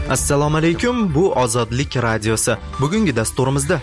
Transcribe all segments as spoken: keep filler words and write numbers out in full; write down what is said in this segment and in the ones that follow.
Assalomu alaykum, bu Ozodlik radiosi. Bugungi dasturimizda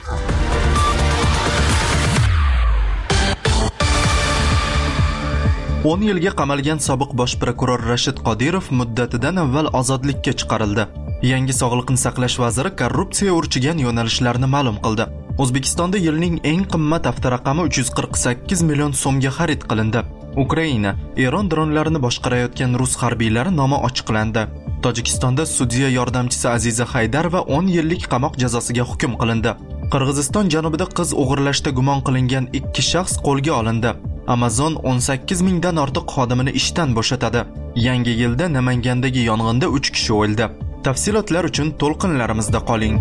o'n yilga qamalgan sobiq bosh prokuror Rashid Qodirov muddatidan avval ozodlikka chiqarildi. Yangi sog'liqni saqlash vaziri korrupsiya urchigan yo'nalishlarni ma'lum qildi. O'zbekistonda yilning eng qimmat avtoraqami uch yuz qirq sakkiz million so'mga xarid qilindi. Ukraina, Eron dronlarini boshqarayotgan rus harbiylari nomi ochiqlandi. Tojikistonda sudya yordamchisi Aziza Haydar va o'n yillik qamoq jazosiga hukm qilindi. Qirg'iziston janubida qiz o'g'irlashda gumon qilingan ikki shaxs qo'lga olindi. Amazon o'n sakkiz mingdan ortiq xodimini ishdan bo'shatadi. Yangi yilda Namangandagi yong'inda uch kishi o'ldi. Tafsilotlar uchun to'lqinlarimizda qoling.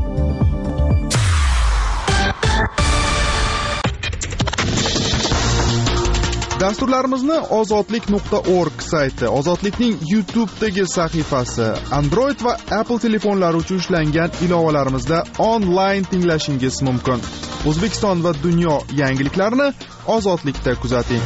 Dasturlarimizni ozodlik nuqta org sayti, Ozodlikning YouTube'dagi sahifasi, Android va Apple telefonlari uchun ishlangan ilovalarimizda onlayn tinglashingiz mumkin. O'zbekiston va dunyo yangiliklarini Ozodlikda kuzating.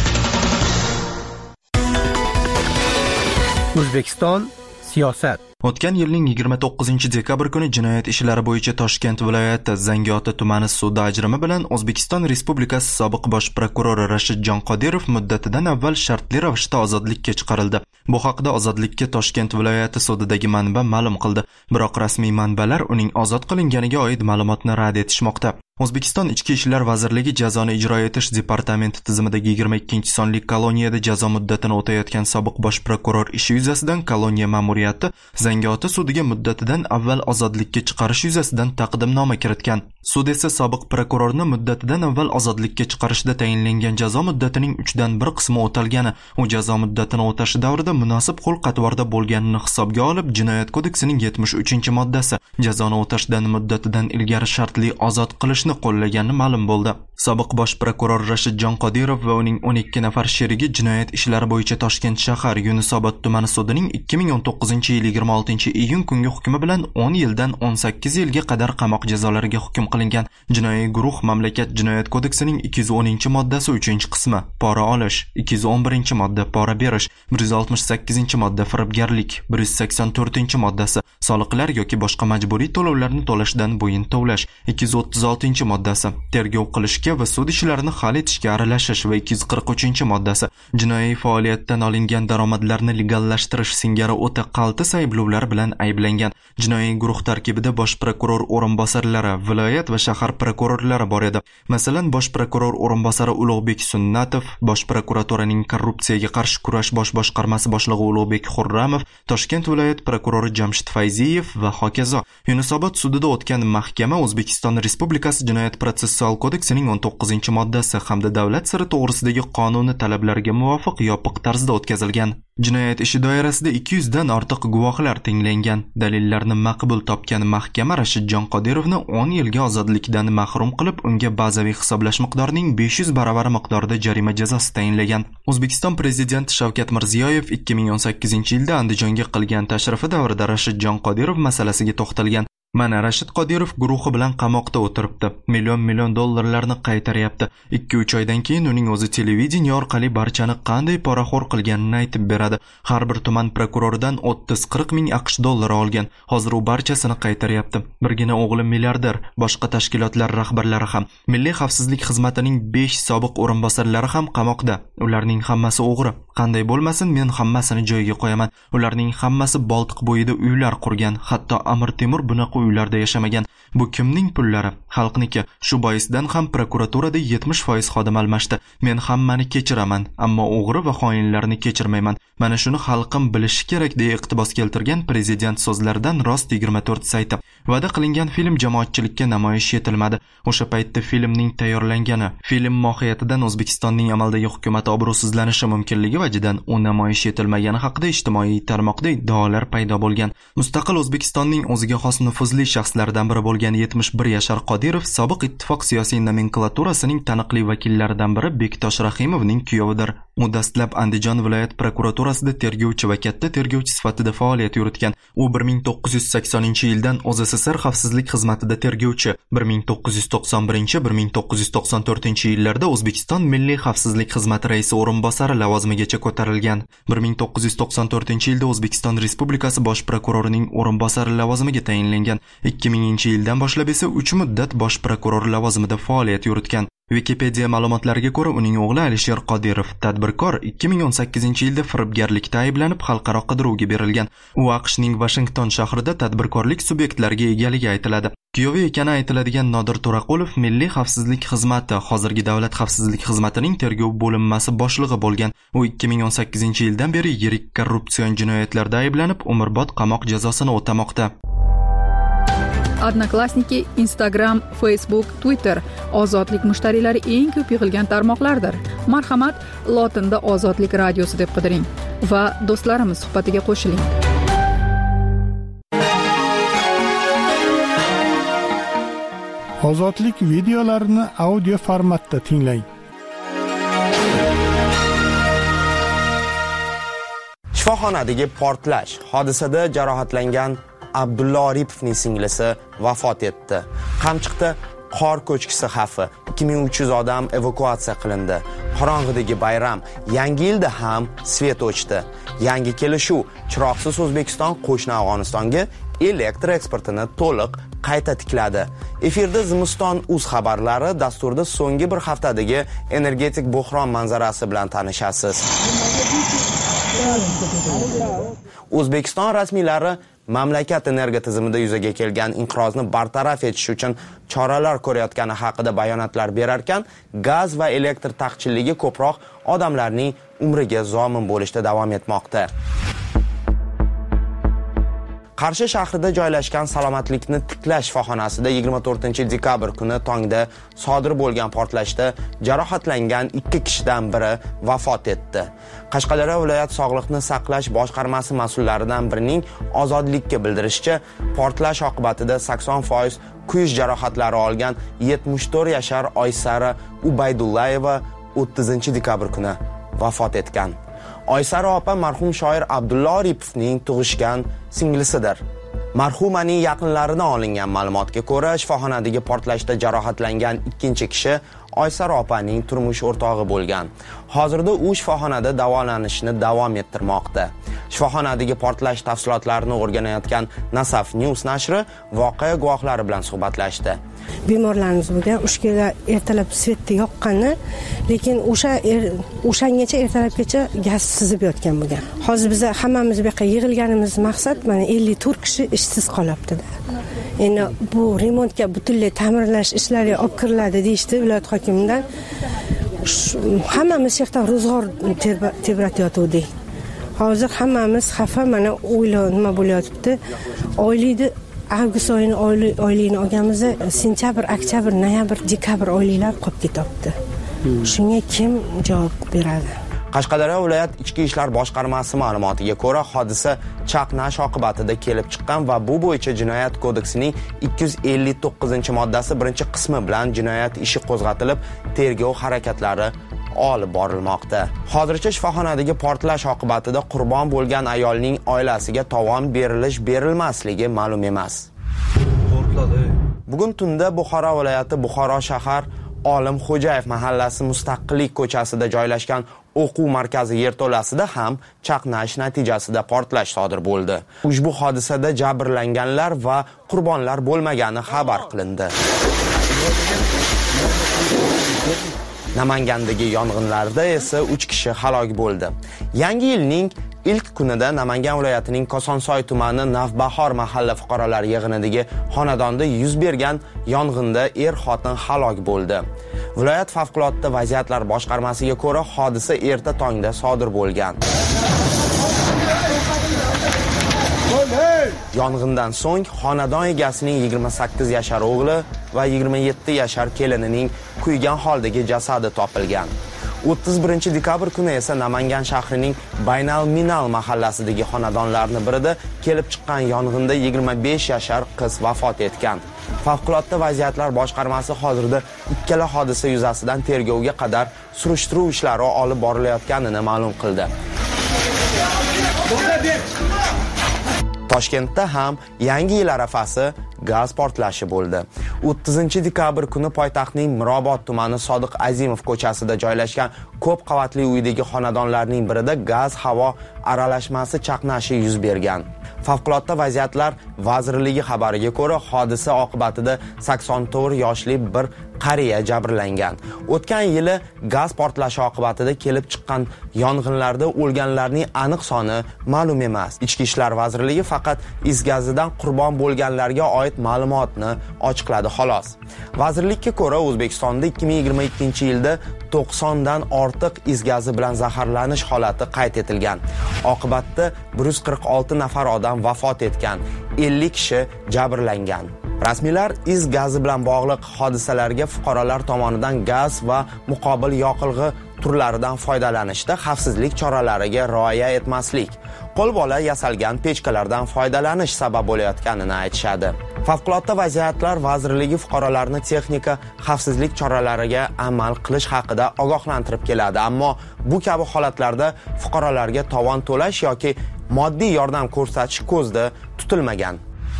O'zbekiston siyosat. O'tgan yilning yigirma to'qqizinchi dekabr kuni jinoyat ishlari bo'yicha Toshkent viloyati Zangiota tumani sudi ajrimi bilan O'zbekiston Respublikasi sobiq bosh prokurori Rashidjon Qodirov muddatidan avval shartli ravishda ozodlikka chiqarildi. Bu haqda Ozodlikka Toshkent viloyati sudidagi manba ma'lum qildi. Biroq rasmiy manbalar uning ozod qilinganiga oid ma'lumotni rad etishmoqda. O'zbekiston Ichki ishlar vazirligi jazoni ijro etish departamenti tizimidagi yigirma ikkinchi sonli koloniyada jazo muddatini o'tayotgan sobiq bosh prokuror ishi yuzasidan koloniya ma'muriyati Zangiota sudiga muddatidan avval ozodlikka chiqarish yuzasidan taqdimnoma kiritgan. Sud esa sobiq prokurorni muddatidan avval ozodlikka chiqarishda tayinlangan jazo muddatining uchdan bir qismi o'talgani, u jazo muddatini o'tashi davrida munosib xulq-atvorda bo'lganini hisobga olib, Jinoyat kodeksining yetmish uchinchi moddasi jazoni o'tashdan muddatidan ilgari shartli ozod qilishni qo'llaganini ma'lum bo'ldi. Sobiq bosh prokuror Rashidjon Qodirov va uning o'n ikki nafar sherigi jinoyat ishlari bo'yicha Toshkent shahar Yunusobod tumani sudining ikki ming o'n to'qqizinchi yil yigirma oltinchi iyun kungi hukmi bilan o'n yildan o'n sakkiz yilga qadar qamoq jazolariga hukm qilingan. Jinoiy guruh mamlakat jinoyat kodeksining ikki yuz o'ninchi moddasi uchinchi qismi pora olish, ikki yuz o'n birinchi modda pora berish, bir yuz oltmish sakkizinchi modda firibgarlik, bir yuz sakson to'rtinchi moddasi soliqlar yoki boshqa majburiy to'lovlarni to'lashdan bo'yin tovlash, ikki yuz o'ttiz oltinchi moddasi tergov qilishga va sud ishlarini hal etishga aralashish va ikki yuz qirq uchinchi moddasi jinoiy faoliyatdan olingan daromadlarni legallashtirish singari o'ta qaltis ayblovlar bilan ayblangan. Jinoiy guruh tarkibida bosh prokuror o'rinbosarlari, viloyat va shahar prokurorlari bor edi. Masalan, bosh prokuror o'rinbosari Ulug'bek Sunnatov, bosh prokuraturaning korrupsiyaga qarshi kurash bosh boshqarmasi boshlig'i Ulug'bek Xurramov, Toshkent viloyat prokurori Jamshid Fayziyev va hokazo. Yunusobod sudida o'tgan mahkama O'zbekiston Respublikasi Jinoyat protsessual kodeksining o'n to'qqizinchi moddasi hamda davlat siri to'g'risidagi qonuni talablariga muvofiq yopiq tarzda o'tkazilgan. Jinoyat ishi doirasida ikki yuz dan ortiq guvohlar tinglangan. Dalillarni maqbul topgan mahkama Rashidjon Qodirovni o'n yilga ozodlikdan mahrum qilib, unga bazaviy hisoblash miqdorining besh yuz baravari miqdorida jarima jazosi tayinlagan. O'zbekiston prezidenti Shavkat Mirziyoyev ikki ming o'n sakkizinchi yilda Andijonga qilgan tashrifi davrida Rashidjon Qodirov masalasiga to'xtalgan. Mana Rashid Qodirov guruhi bilan qamoqda o'tiribdi. Million-million dollarlarni qaytaryapti. ikki uch oydan keyin uning o'zi televideniya orqali barchani qanday poraxo'r qilganini aytib beradi. Har bir tuman prokuroridan o'ttiz qirq ming aqsh dollari olgan. Hozir u barchasini qaytaryapti. Birgina o'g'li milliarder, boshqa tashkilotlar rahbarlari ham, Milliy xavfsizlik xizmatining besh sobiq o'rinbosarlari ham qamoqda. Ularning hammasi o'g'ri. Qanday bo'lmasin, men hammasini joyiga qo'yaman. Ularning hammasi Boltiq bo'yida uylar qurgan. Hatto Amir Temur bunaqa uylarda yashamagan. Bu kimning pullari? Xalqniki. Shu boisdan ham prokuraturada yetmish foiz xodim almashdi. Men hammani kechiraman, ammo o'g'ri va xoinlarni kechirmayman. Mana shuni xalqim bilishi kerak deya iqtibos keltirgan prezident so'zlaridan Rost yigirma to'rt sayti. Va'da qilingan film jamoatchilikka namoyish etilmadi. O'sha paytda filmning tayyorlangani, film mohiyatidan O'zbekistonning amaldagi hukumat obro'sizlanishi mumkinligi vajidan u namoyish etilmagani haqida ijtimoiy tarmoqda iddaolar paydo bo'lgan. Mustaqil O'zbekistonning o'ziga xos nufuzli shaxslardan biri bo'lgan yetmish bir yashar Qodirov sobiq ittifoq siyosiy nomenklaturasining taniqli vakillaridan biri Bektosh Rahimovning kuyovidir. U dastlab Andijon viloyat prokuraturasida tergovchi va katta tergovchi sifatida faoliyat yuritgan. U bir ming to'qqiz yuz saksoninchi yildan O Z S S R xavfsizlik xizmatida tergovchi, bir ming to'qqiz yuz to'qson birinchi - bir ming to'qqiz yuz to'qson to'rtinchi yillarda O'zbekiston Milliy xavfsizlik xizmati raisi o'rinbosari lavozimigacha ko'tarilgan. bir ming to'qqiz yuz to'qson to'rtinchi yilda O'zbekiston Respublikasi bosh prokurori prokurorining o'rinbosari lavozimiga tayinlangan. ikki minginchi yildan boshlab esa uch muddat bosh prokuror lavozimida faoliyat yuritgan. Wikipedia ma'lumotlariga ko'ra, uning o'g'li Alisher Qodirov, tadbirkor, ikki ming o'n sakkizinchi yilda firibgarlikda ayblanib xalqaro qidiruvga berilgan. U AQShning Washington shahrida tadbirkorlik subyektlariga egaligi aytiladi. Kuyovi ekani aytiladigan Nodir To'raqulov Milliy xavfsizlik xizmati, hozirgi Davlat xavfsizlik xizmatining tergov bo'linmasi boshlig'i bo'lgan. U ikki ming o'n sakkizinchi yildan beri yirik korrupsion jinoyatlarda ayblanib, umrbod qamoq jazosini o'tamoqda. Odnoklassniki, Instagram, Facebook, Twitter ozodlik mushtariylari eng ko'p yig'ilgan tarmoqlardir. Marhamat, lotinda Ozodlik radiosi deb qidiring va do'stlarimiz suhbatiga qo'shiling. Ozodlik videolarini audio formatda tinglang. Shifoxonadagi portlash. Hodisada jarohatlangan Abdulla Oripovning singlisi vafot etdi. Qamchiqda qor ko'chkisi xavfi. ikki ming uch yuz odam evakuatsiya qilindi. Qorong'idagi bayram. Yangi yilda ham svet o'chdi. Yangi kelishuv. Chiroqsiz O'zbekiston qo'shni Afg'onistonga elektr eksportini to'liq qayta tikladi. Efirda Zimiston uz xabarlari dasturida so'nggi bir haftadagi energetik buhron manzarasi bilan tanishasiz. O'zbekiston rasmiylari mamlakat energetika tizimida yuzaga kelgan inqirozni bartaraf etish uchun choralar ko'rayotgani haqida bayonotlar berar ekan, gaz va elektr taqchilligi ko'proq odamlarning umriga zomin bo'lishda davom etmoqda. Qarshi shahrida joylashgan salomatlikni tiklash shifoxonasida yigirma to'rtinchi dekabr kuni tongda sodir bo'lgan portlashda jarohatlangan ikki kishidan biri vafot etdi. Qashqadaryo viloyat sog'liqni saqlash boshqarmasi mas'ullaridan birining Ozodlikka bildirishicha, portlash oqibatida sakson foiz kuyish jarohatlari olgan yetmish to'rt yashar Oysara Ubaydullayeva o'ttizinchi dekabr kuni vafot etgan. Oysara opa marhum shoir Abdulla Oripovning tug'ishgan singlisidir. Marhumaning yaqinlaridan olingan ma'lumotga ko'ra, shifoxonadagi portlashda jarohatlangan ikkinchi kishi Oysara opaning turmush o'rtog'i bo'lgan. Hozirda u shifoxonada davolanishni davom ettirmoqda. Shifoxonadagi portlash tafsilotlarini o'rganayotgan Nasaf News nashri voqea guvohlari bilan suhbatlashdi. Bemorlarimiz bo'lgan, ushkada ertalab svetda yoqqani, lekin o'sha er, o'shangacha ertalabgacha gaz sizib yotgan bo'lgan. Hozir biz hammamiz bu yoqqa yig'ilganimiz maqsad mana ellik to'rt kishi ishsiz qolibdi-da. Endi bu remontga butunlay ta'mirlash ishlari olib kiriladi deyishdi viloyat hokimidan. Hammamiz yerda ro'zg'or tebratayotgandik. Hozir hammamiz xafa, mana o'ylab nima bo'layotibdi. Oylikni avgust oyini oyligini olganimizda sentyabr, oktyabr, noyabr, dekabr oyliklar qolib ketyapti. Shunga kim javob beradi? Qashqadaryo viloyat ichki ishlar boshqarmasi ma'lumotiga ko'ra, hodisa chaqnash oqibatida kelib chiqqan va bu bo'yicha jinoyat kodeksining ikki yuz ellik to'qqizinchi moddasi birinchi qismi bilan jinoyat ishi qo'zg'atilib, tergov harakatlari olib borilmoqda. Hozircha shifoxonadagi portlash oqibatida qurbon bo'lgan ayolning oilasiga tovon berilish berilmasligi ma'lum emas. Bugun tunda Buxoro viloyati Buxoro shahar Olim Xo'jayev mahallasi Mustaqillik ko'chasida joylashgan o'quv markazi yerto'lasida ham chaqnash natijasida portlash sodir bo'ldi. Ushbu hodisada jabrlanganlar va qurbonlar bo'lmagani xabar qilindi. Namangandagi yong'inlarda esa uch kishi halok bo'ldi. Yangi yilning ilk kunida Namangan viloyatining Kosonsoy tumani Navbahor mahalla fuqarolar yig'inidagi xonadonda yuz bergan yong'inda er-xotin halok bo'ldi. Viloyat favqulodda vaziyatlar boshqarmasiga ko'ra, hodisa erta tongda sodir bo'lgan. Yong'indan so'ng xonadon egasining yigirma sakkiz yashar o'g'li va yigirma yetti yashar kelinining kuygan holdagi jasadi topilgan. o'ttiz birinchi dekabr kuni esa Namangan shahrining Baynal Minal mahallasidagi xonadonlarning birida kelib chiqqan yong'inda yigirma besh yashar qiz vafot etgan. Favqulodda vaziyatlar boshqarmasi hozirda ikkala hodisa yuzasidan tergovga qadar surishtiruv ishlari olib borilayotganini ma'lum qildi. Toshkentda ham yangi yil arafasi gaz portlashi bo'ldi. o'ttizinchi dekabr kuni poytaxtning Mirobod tumani Sodiq Azimov ko'chasida joylashgan ko'p qavatli uydagi xonadonlarning birida gaz havo aralashmasi chaqnashi yuz bergan. Favqulodda vaziyatlar vazirligi xabariga ko'ra, hodisa oqibatida sakson to'rt yoshli bir qariya jabrlangan. O'tgan yili gaz portlashi oqibatida kelib chiqqan yong'inlarda o'lganlarning aniq soni ma'lum emas. Ichki ishlar vazirligi faqat is gazidan qurbon bo'lganlarga oid ma'lumotni ochiqladi xolos. Vazirlikka ko'ra, O'zbekistonda ikki ming yigirma ikkinchi yilda to'qson dan ortiq is gazi bilan zaharlanish holati qayd etilgan. Oqibatda bir yuz qirq olti nafar odam vafot etgan, ellik kishi jabrlangan. Rasmiylar is gazi bilan bog'liq hodisalarga fuqarolar tomonidan gaz va muqobil yoqilg'i turlaridan foydalanishda xavfsizlik choralariga rioya etmaslik, qo'lbola yasalgan pechkalardan foydalanish sabab bo'layotganini aytishadi. Favqulodda vaziyatlar vazirligi fuqarolarni texnika xavfsizlik choralariga amal qilish haqida ogohlantirib keladi, ammo bu kabi holatlarda fuqarolarga tovon to'lash yoki moddiy yordam ko'rsatish ko'zda tutilmagan.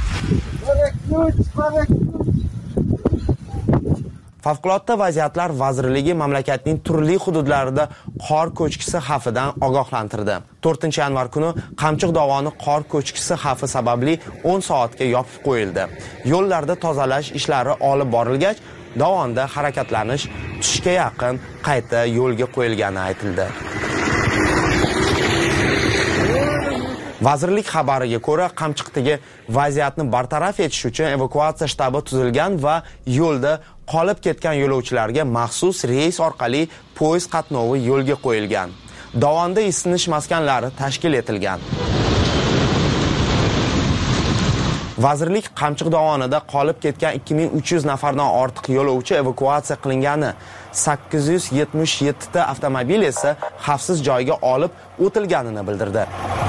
Favqulodda vaziyatlar vazirligi mamlakatning turli hududlarida qor ko'chkisi xavfidan ogohlantirdi. to'rtinchi yanvar kuni Qamchiq dovoni qor ko'chkisi xavfi sababli o'n soatga yopib qo'yildi. Yo'llarda tozalash ishlari olib borilgach, dovonda harakatlanish tushga yaqin qayta yo'lga qo'yilgani aytildi. Vazirlik xabariga ko'ra, Qamchiqdagi vaziyatni bartaraf etish uchun evakuatsiya shtabi tuzilgan va yo'lda qolib ketgan yo'lovchilarga maxsus reys orqali poyezd qatnovi yo'lga qo'yilgan. Dovonda isinish maskanlari tashkil etilgan. Vazirlik Qamchiq dovonida qolib ketgan ikki ming uch yuz nafardan ortiq yo'lovchi evakuatsiya qilingani, sakkiz yuz yetmish yetti ta avtomobil esa xavfsiz joyga olib o'tilganini bildirdi.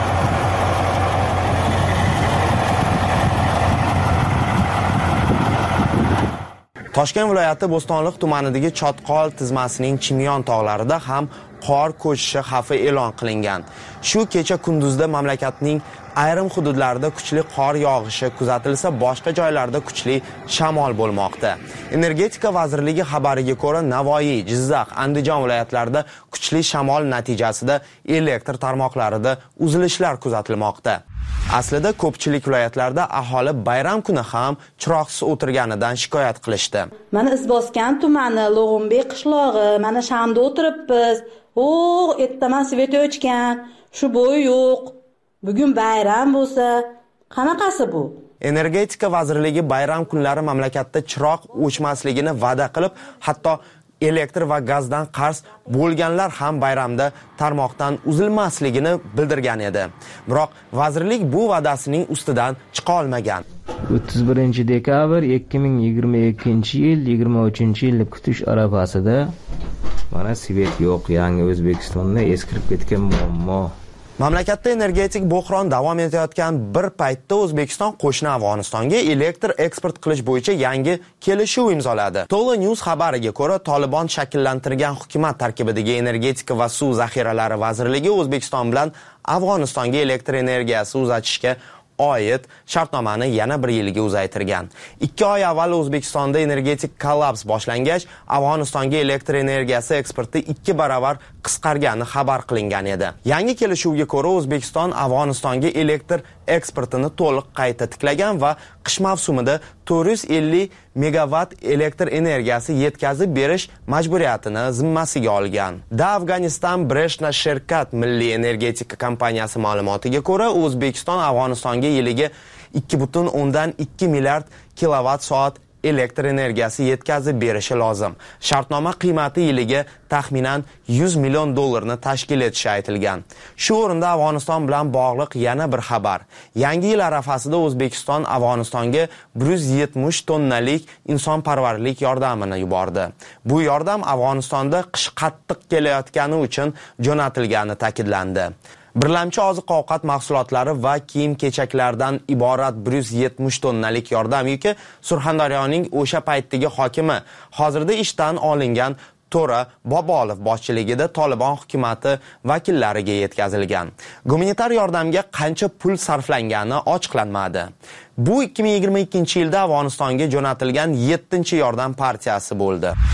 Toshkent viloyati Bo'stonliq tumanidagi Chotqol tizmasining Chimyon tog'larida ham qor ko'chishi xavfi e'lon qilingan. Shu kecha kunduzda mamlakatning ayrim hududlarida kuchli qor yog'ishi kuzatilsa, boshqa joylarda kuchli shamol bo'lmoqda. Energetika vazirligi xabariga ko'ra, Navoiy, Jizzax, Andijon viloyatlarida kuchli shamol natijasida elektr tarmoqlarida uzilishlar kuzatilmoqda. Aslida ko'pchilik viloyatlarda aholi bayram kuni ham chiroqsiz o'tirganidan shikoyat qilishdi. Mana Izboskan tumani, Log'unbek qishlog'i, mana shamda o'tiribmiz. O, ertaman svet o'chgan, shu bo'yi yo'q. Bugun bayram bo'lsa, qanaqasi bu? Energetika vazirligi bayram kunlari mamlakatda chiroq o'chmasligini va'da qilib, hatto elektr va gazdan qarz bo'lganlar ham bayramda tarmoqdan uzilmasligini bildirgan edi. Biroq vazirlik bu va'dasining ustidan chiqa olmagan. o'ttiz birinchi dekabr ikki ming yigirma ikkinchi yil yigirma uchinchi yilni kutish arafasida mana svet yo'q, yangi O'zbekistonda eskirib ketgan muammo. Mamlakatda energetik bo'hron davom etayotgan bir paytda O'zbekiston qo'shni Afg'onistonga elektr eksport qilish bo'yicha yangi kelishuv imzoladi. Tola News xabariga ko'ra, Tolibon shakllantirgan hukumat tarkibidagi energetika va suv zaxiralari vazirligi O'zbekiston bilan Afg'onistonga elektr energiyasi uzatishga oid shartnomani yana bir yilga uzaytirgan. ikki oy avval O'zbekistonda energetik kollaps boshlangach, Afg'onistonga elektr energiyasi eksporti ikki baravar qisqargani xabar qilingan edi. Yangi kelishuvga ko'ra, O'zbekiston Afg'onistonga elektr eksportini to'liq qayta tiklagan va qish mavsumida to'rt yuz ellik megavat elektr energiyasi yetkazib berish majburiyatini zimmasiga olgan. Da Afg'oniston Breshna Sherkat milliy energetika kompaniyasi ma'lumotiga ko'ra, O'zbekiston Afg'onistonga yiliga ikki butun o'ndan ikki milliard kilovat soat elektr energiyasi yetkazib berishi lozim. Shartnoma qiymati yiliga taxminan yuz million dollarni tashkil etishi aytilgan. Shu o'rinda Afg'oniston bilan bog'liq yana bir xabar. Yangi yil arafasida O'zbekiston Afg'onistonga bir yuz yetmish tonnalik insonparvarlik yordamini yubordi. Bu yordam Afg'onistonda qish qattiq kelayotgani uchun jo'natilgani ta'kidlandi. Birlamchi oziq-ovqat mahsulotlari va kiyim-kechaklardan iborat bir yuz yetmish tonnalik yordam yuki Surxondaryoning o'sha paytdagi hokimi, hozirda ishdan olingan To'ra Bobolov boshchiligida Tolibon hukumati vakillariga yetkazilgan. Gumanitar yordamga qancha pul sarflangani ochiqlanmadi. Bu ikki ming yigirma ikkinchi yilda Afg'onistonga jo'natilgan yettinchi yordam partiyasi bo'ldi.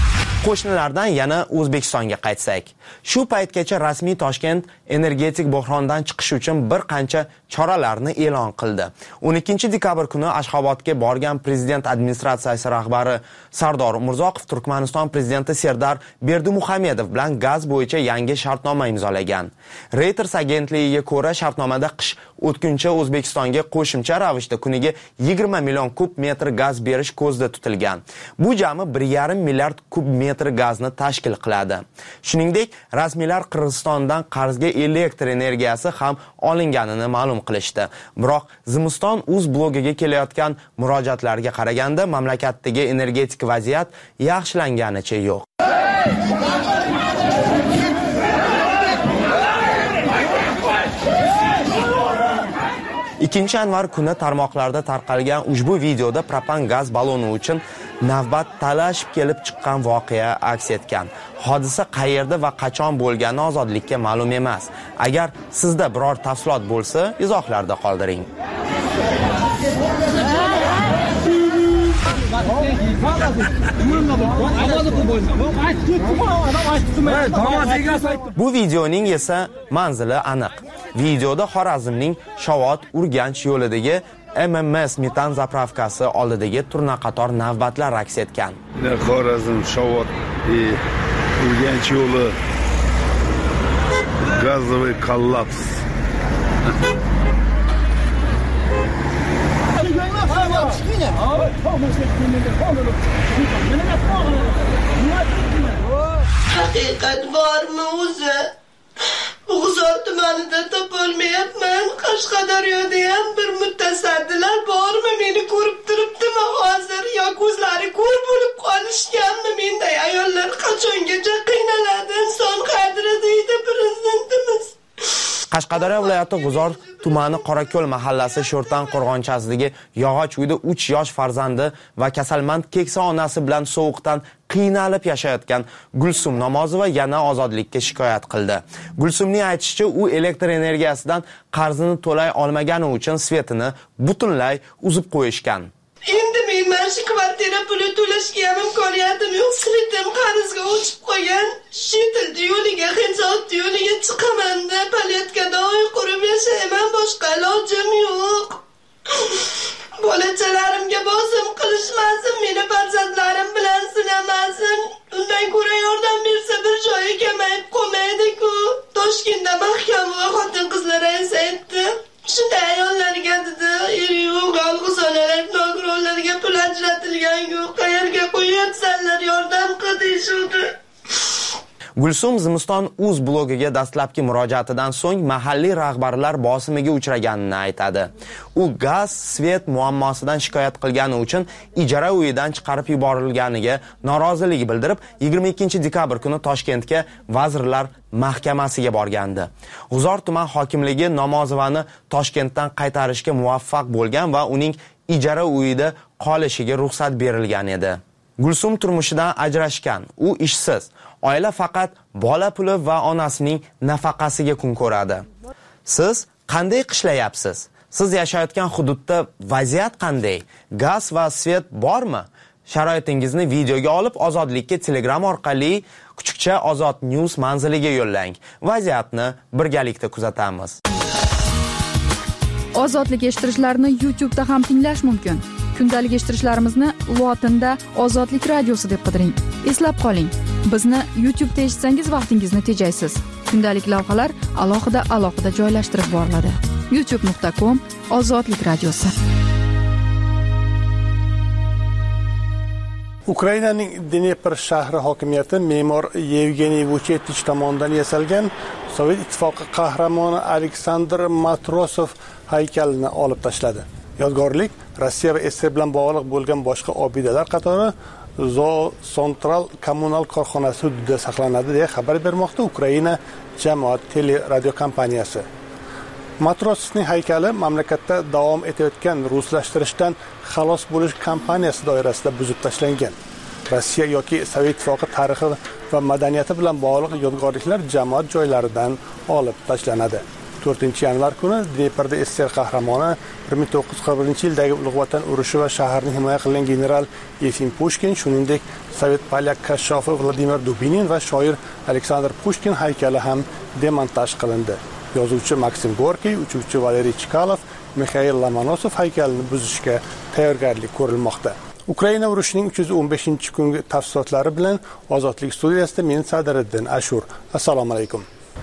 Qo'shnilardan yana O'zbekistonga qaytsak. Shu paytgacha rasmiy Toshkent energetik buhrondan chiqish uchun bir qancha choralarni e'lon qildi. o'n ikkinchi dekabr kuni Ashxobodga borgan prezident administratsiyasi rahbari Sardor Umurzoqov Turkmaniston prezidenti Serdar Berdimuhamedov bilan gaz bo'yicha yangi shartnoma imzolagan. Reuters agentligiga ko'ra, shartnomada qish o'tguncha O'zbekistonga qo'shimcha ravishda kuniga yigirma million kub metr gaz berish ko'zda tutilgan. Bu jami bir yarim milliard kub metr gazni tashkil qiladi. Shuningdek, rasmiylar Qirg'izistondan qarzga elektr energiyasi ham olinganini ma'lum qilishdi. Biroq Zimiston uz blogiga kelayotgan murojaatlarga qaraganda mamlakatdagi energetik vaziyat yaxshilanganicha yo'q. ikkinchi yanvar kuni tarmoqlarda tarqalgan ushbu videoda propan gaz baloni uchun navbat talashib kelib chiqqan voqea aks etgan. Hodisa qayerda va qachon bo'lgani ozodlikka ma'lum emas. Agar sizda biror tafsilot bo'lsa, izohlarda qoldiring. Bu videoning esa manzili aniq. Videoda Xorazmning Shovot Urganch yo'lidagi M M S metan zapravkasi oldidagi turnaqator navbatlar aks etgan. Xorazm Shovot Urganch yo'li gazovoy kollaps. Haqiqat bormi o'zi? G'uzor tumanida topolmayapman. Qashqadaryoda ham bir mutasaddilar bormi? Meni ko'rib turibdimi hozir? Yo ko'zlari ko'r bo'lib qolishganmi? Menday ayollar qachongacha qiynaladi? Inson qadri deydi prezidentimiz. Qashqadaryo viloyati G'uzor tumani Qorako'l mahallasi Sho'rtan qo'rg'onchasidagi yog'och uyda uch yosh farzandi va kasalmand keksa onasi bilan sovuqdan qiynalib yashayotgan Gulsum Namozova yana ozodlikka shikoyat qildi. Gulsumning aytishicha, u elektr energiyasidan qarzini to'lay olmagani uchun svetini butunlay uzib qo'yishgan. Endi men mana shu kvartira puli to'lashga ham imkoniyatim yo'q. Svetim qarzga o'chib qolgan. Shetildi yo'liga, Xenzot yo'liga chiqaman-da, palyatkada oy qurib yashayman, boshqa ilojim yo'q. Bolachalarimga bosim qilishmasin, meni farzandlarim bilan sinamasin. Undan ko'ra yordam bersa bir joyi kamayib qolmaydi-ku. Toshkentda mahkam va xotin-qizlar rayisi aytdi. Shunday ayollarga dedi, eri yo'q, g'alg'izonalar, nogironlarga pul ajratilgan yo'q. Qayerga qo'yatsanlar, yordam qil deyishdi. Gulsum Zimiston uz blogiga dastlabki murojaatidan so'ng mahalliy rahbarlar bosimiga uchraganini aytadi. U gaz, svet muammosidan shikoyat qilgani uchun ijara uyidan chiqarib yuborilganiga norozilik bildirib, yigirma ikkinchi dekabr kuni Toshkentga Vazirlar Mahkamasiga borgandi. G'uzor tuman hokimligi Namozovani Toshkentdan qaytarishga muvaffaq bo'lgan va uning ijara uyida qolishiga ruxsat berilgan edi. Gulsum turmushidan ajrashgan, u ishsiz. Oila faqat bola puli va onasining nafaqasiga kun ko'radi. Siz qanday qishlayapsiz? Siz yashayotgan hududda vaziyat qanday? Gaz va svet bormi? Sharoitingizni videoga olib Ozodlikka Telegram orqali Kuchukcha Ozod News manziliga yo'llang. Vaziyatni birgalikda kuzatamiz. Ozodlik eshittirishlarni YouTube da ham tinglash mumkin. Kundalik eshittirishlarimizni lotinda Ozodlik radiosi deb qidiring. Eslab qoling, bizni YouTube da eshitsangiz vaqtingizni tejaysiz. Kundalik lavhalar alohida alohida joylashtirib boriladi. youtube nuqta com Ozodlik radiosi. Ukrainaning Dnepr shahri hokimiyati me'mor Yevgeniy Vuchetich tomonidan yasalgan Sovet ittifoqi qahramoni Aleksandr Matrosov haykalini olib tashladi. Yodgorlik Rossiya va S S R bilan bog'liq bo'lgan boshqa obidalar qatori Zoo Central kommunal korxonasi hududida saqlanadi deya xabar bermoqda Ukraina jamoat teleradio kompaniyasi. Matrosovning haykali mamlakatda davom etayotgan ruslashtirishdan xalos bo'lish kampaniyasi doirasida buzib tashlangan. Rossiya yoki Sovet ittifoqi tarixi va madaniyati bilan bog'liq yodgorliklar jamoat joylaridan olib tashlanadi. to'rtinchi yanvar kuni Dneprda SSR qahramoni bir ming to'qqiz yuz qirq birinchi yildagi Ulug' Vatan urushi va shaharni himoya qilgan general Yefim Pushkin, shuningdek Sovet polyak kashshofi Vladimir Dubinin va shoir Aleksandr Pushkin haykali ham demontaj qilindi. Yozuvchi Maksim Gorkiy, uchuvchi Valeriy Chkalov, Mikhail Lomonosov haykalini buzishga tayyorgarlik ko'rilmoqda. Ukraina urushining uch yuz o'n beshinchi kungi tafsilotlari bilan Ozodlik studiyasida men Sadiriddin Ashur. Assalomu alaykum.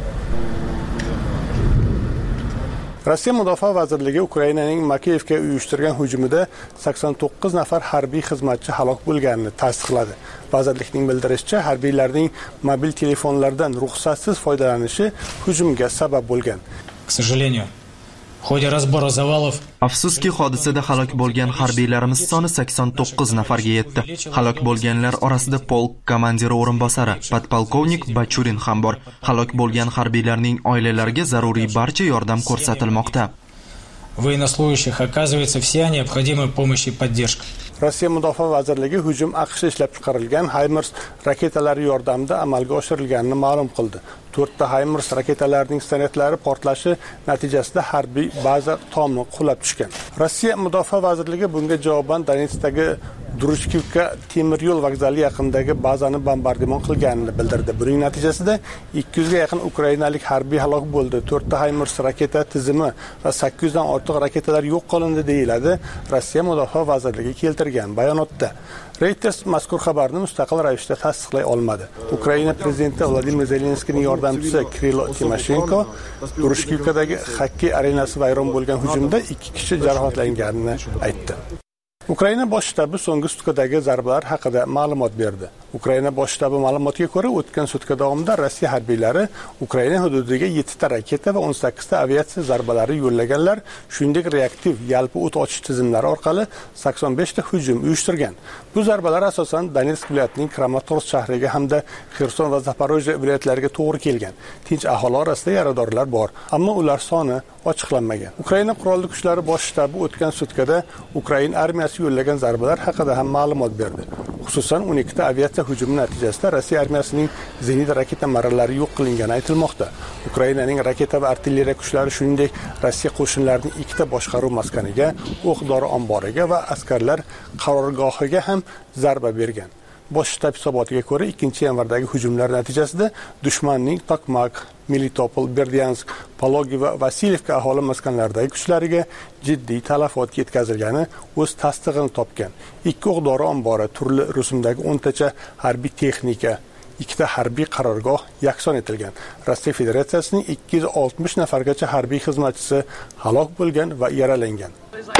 Rossiya Mudofaa vazirligi Ukrainaning Makiyevga uyushtirgan hujumida sakson to'qqiz nafar harbiy xizmatchi halok bo'lganini tasdiqladi. Vazirlikning bildirishicha, harbiylarning mobil telefonlardan ruxsatsiz foydalanishi hujumga sabab bo'lgan. К сожалению, в ходе разбора завалов Afsuski, hodisada halok bo'lgan harbiylarimiz soni sakson to'qqiz nafarga yetdi. Halok bo'lganlar orasida polk komandiri o'rinbosari, podpolkovnik Bachurin ham bor. Halok bo'lgan harbiylarning oilalariga zaruriy barcha yordam ko'rsatilmoqda. Военнослужащих оказывается вся необходимая помощь и поддержка. Rossiya Mudofaa vazirligi hujum AQShda ishlab chiqarilgan HIMARS raketalari yordamida amalga oshirilganini ma'lum qildi. to'rtta HIMARS raketalarining snaryadlari portlashi natijasida harbiy baza tomi qulab tushgan. Rossiya Mudofaa vazirligi bunga javoban Donetskdagi Druchkivka temir yo'l vokzali yaqinidagi bazani bombardimon qilganini bildirdi. Buning natijasida ikki yuzga yaqin ukrainalik harbiy halok bo'ldi. to'rtta HIMARS raketa tizimi va sakkiz yuzdan ortiq raketalar yo'q qilindi deyiladi Rossiya Mudofaa vazirligi keltirgan bayonotda. Reuters mazkur xabarni mustaqil ravishda tasdiqlay olmadi. Ukraina prezidenti Vladimir Zelenskiyning yordamchisi Kirilo Timoshenko Druchkivkadagi xokkey arenasi vayron bo'lgan hujumda ikki kishi jarohatlanganini aytdi. Ukraina bosh shtabi so'nggi sutkadagi zarbalar haqida ma'lumot berdi. Ukraina bosh shtabi ma'lumotiga ko'ra, o'tgan sutka davomida Rossiya harbiylari Ukraina hududiga yettita raketa va o'n sakkizta aviatsiya zarbalari yo'llaganlar, shuningdek reaktiv yalpi o't ochish tizimlari orqali sakson beshta hujum uyushtirgan. Bu zarbalar asosan Donetsk viloyatining Kramatorsk shahriga hamda Xerson va Zaporojye viloyatlariga to'g'ri kelgan. Tinch aholi orasida yaradorlar bor, ammo ular soni ochiqlanmagan. Ukraina qurolli kuchlari bosh shtabi o'tgan sutkada Ukraina armiyasi yo'llagan zarbalar haqida ham ma'lumot berdi. Xususan o'n ikkita aviatsiya hujumi natijasida Rossiya armiyasining zenit raketa marralari yo'q qilingani aytilmoqda. Ukrainaning raketa va artilleriya kuchlari shuningdek Rossiya qo'shinlarining ikkita boshqaruv maskaniga, o'q-dori omboriga va askarlar qarorgohiga ham zarba bergan. Bosh shtab hisobotiga ko'ra, ikkinchi yanvardagi hujumlar natijasida dushmanning Tokmak, Melitopol, Berdyansk, Pologi va Vasilyevka aholi maskanlaridagi kuchlariga jiddiy talafot yetkazilgani o'z tasdig'ini topgan. Ikki o'q-dori ombori, turli rusumdagi o'ntacha harbiy texnika, ikkita harbiy qarorgoh yakson etilgan. Rossiya Federatsiyasining ikki yuz oltmish nafargacha harbiy xizmatchisi halok bo'lgan va yaralangan.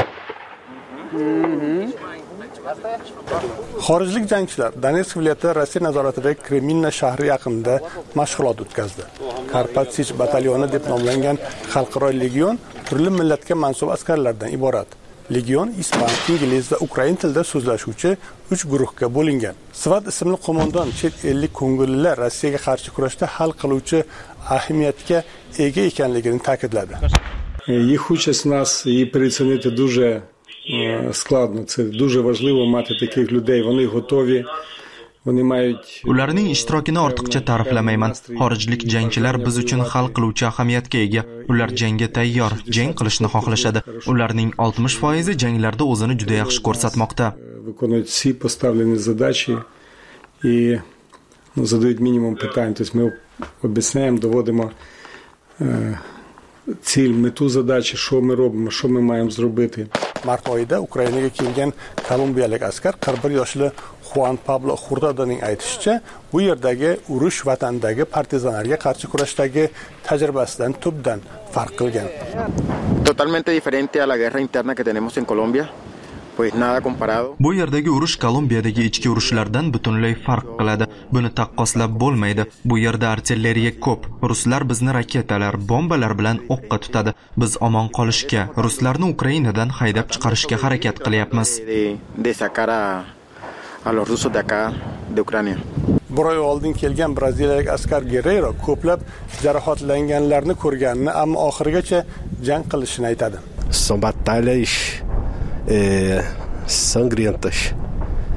Xorijlik jangchilar Donetsk viloyati Rossiya nazoratidagi Kreminna shahri yaqinida mashg'ulot o'tkazdi. Karpatsich batalyoni deb nomlangan xalqaro legion turli millatga mansub askarlardan iborat. Legion ispan, ingliz va ukrain tilida so'zlashuvchi uch guruhga bo'lingan. Svat ismli qo'mondon chet ellik ko'ngillilar Rossiyaga qarshi kurashda hal qiluvchi ahamiyatga ega ekanligini ta'kidladi. Їх участь нас і переоцінити дуже складно. Це дуже важливо мати таких людей. Вони готові. Вони мають Ularning ishtirokini ortiqcha ta'riflamayman. Xorijlik jangchilar biz uchun hal qiluvchi ahamiyatga ega. Ular jangga tayyor, jang qilishni xohlashadi. Ularning oltmish foizi janglarda o'zini juda yaxshi ko'rsatmoqda. Виконують всі поставлені задачі і ну, задають мінімум питань. Тобто ми об'ясняємо, доводимо е, ціль, мету задачі, що ми робимо, що ми маємо зробити. Mart oyida Ukrainaga kelgan kolumbiyalik askar qirq bir yoshli Juan Pablo Hurtadoning aytishicha, bu yerdagi urush vatandagi partizanlarga qarshi kurashdagi tajribasidan tubdan farq qilgan. Totalmente diferente a la guerra interna que tenemos en Colombia. Pues nada comparado. Bu yerdagi urush Kolumbiyadagi ichki urushlardan butunlay farq qiladi. Buni taqqoslab bo'lmaydi. Bu yerda artilleriya ko'p. Ruslar bizni raketalar, bombalar bilan o'qqa tutadi. Biz omon qolishga, ruslarni Ukrainadan haydab chiqarishga harakat qilyapmiz. De sacar a a los rusos de acá de Ucrania. Bir oy oldin kelgan braziliyalik askar Guerrero ko'plab jarohatlanganlarni ko'rganini, ammo oxirigacha jang qilishini aytadi. Son batalhas eh, sangrientas.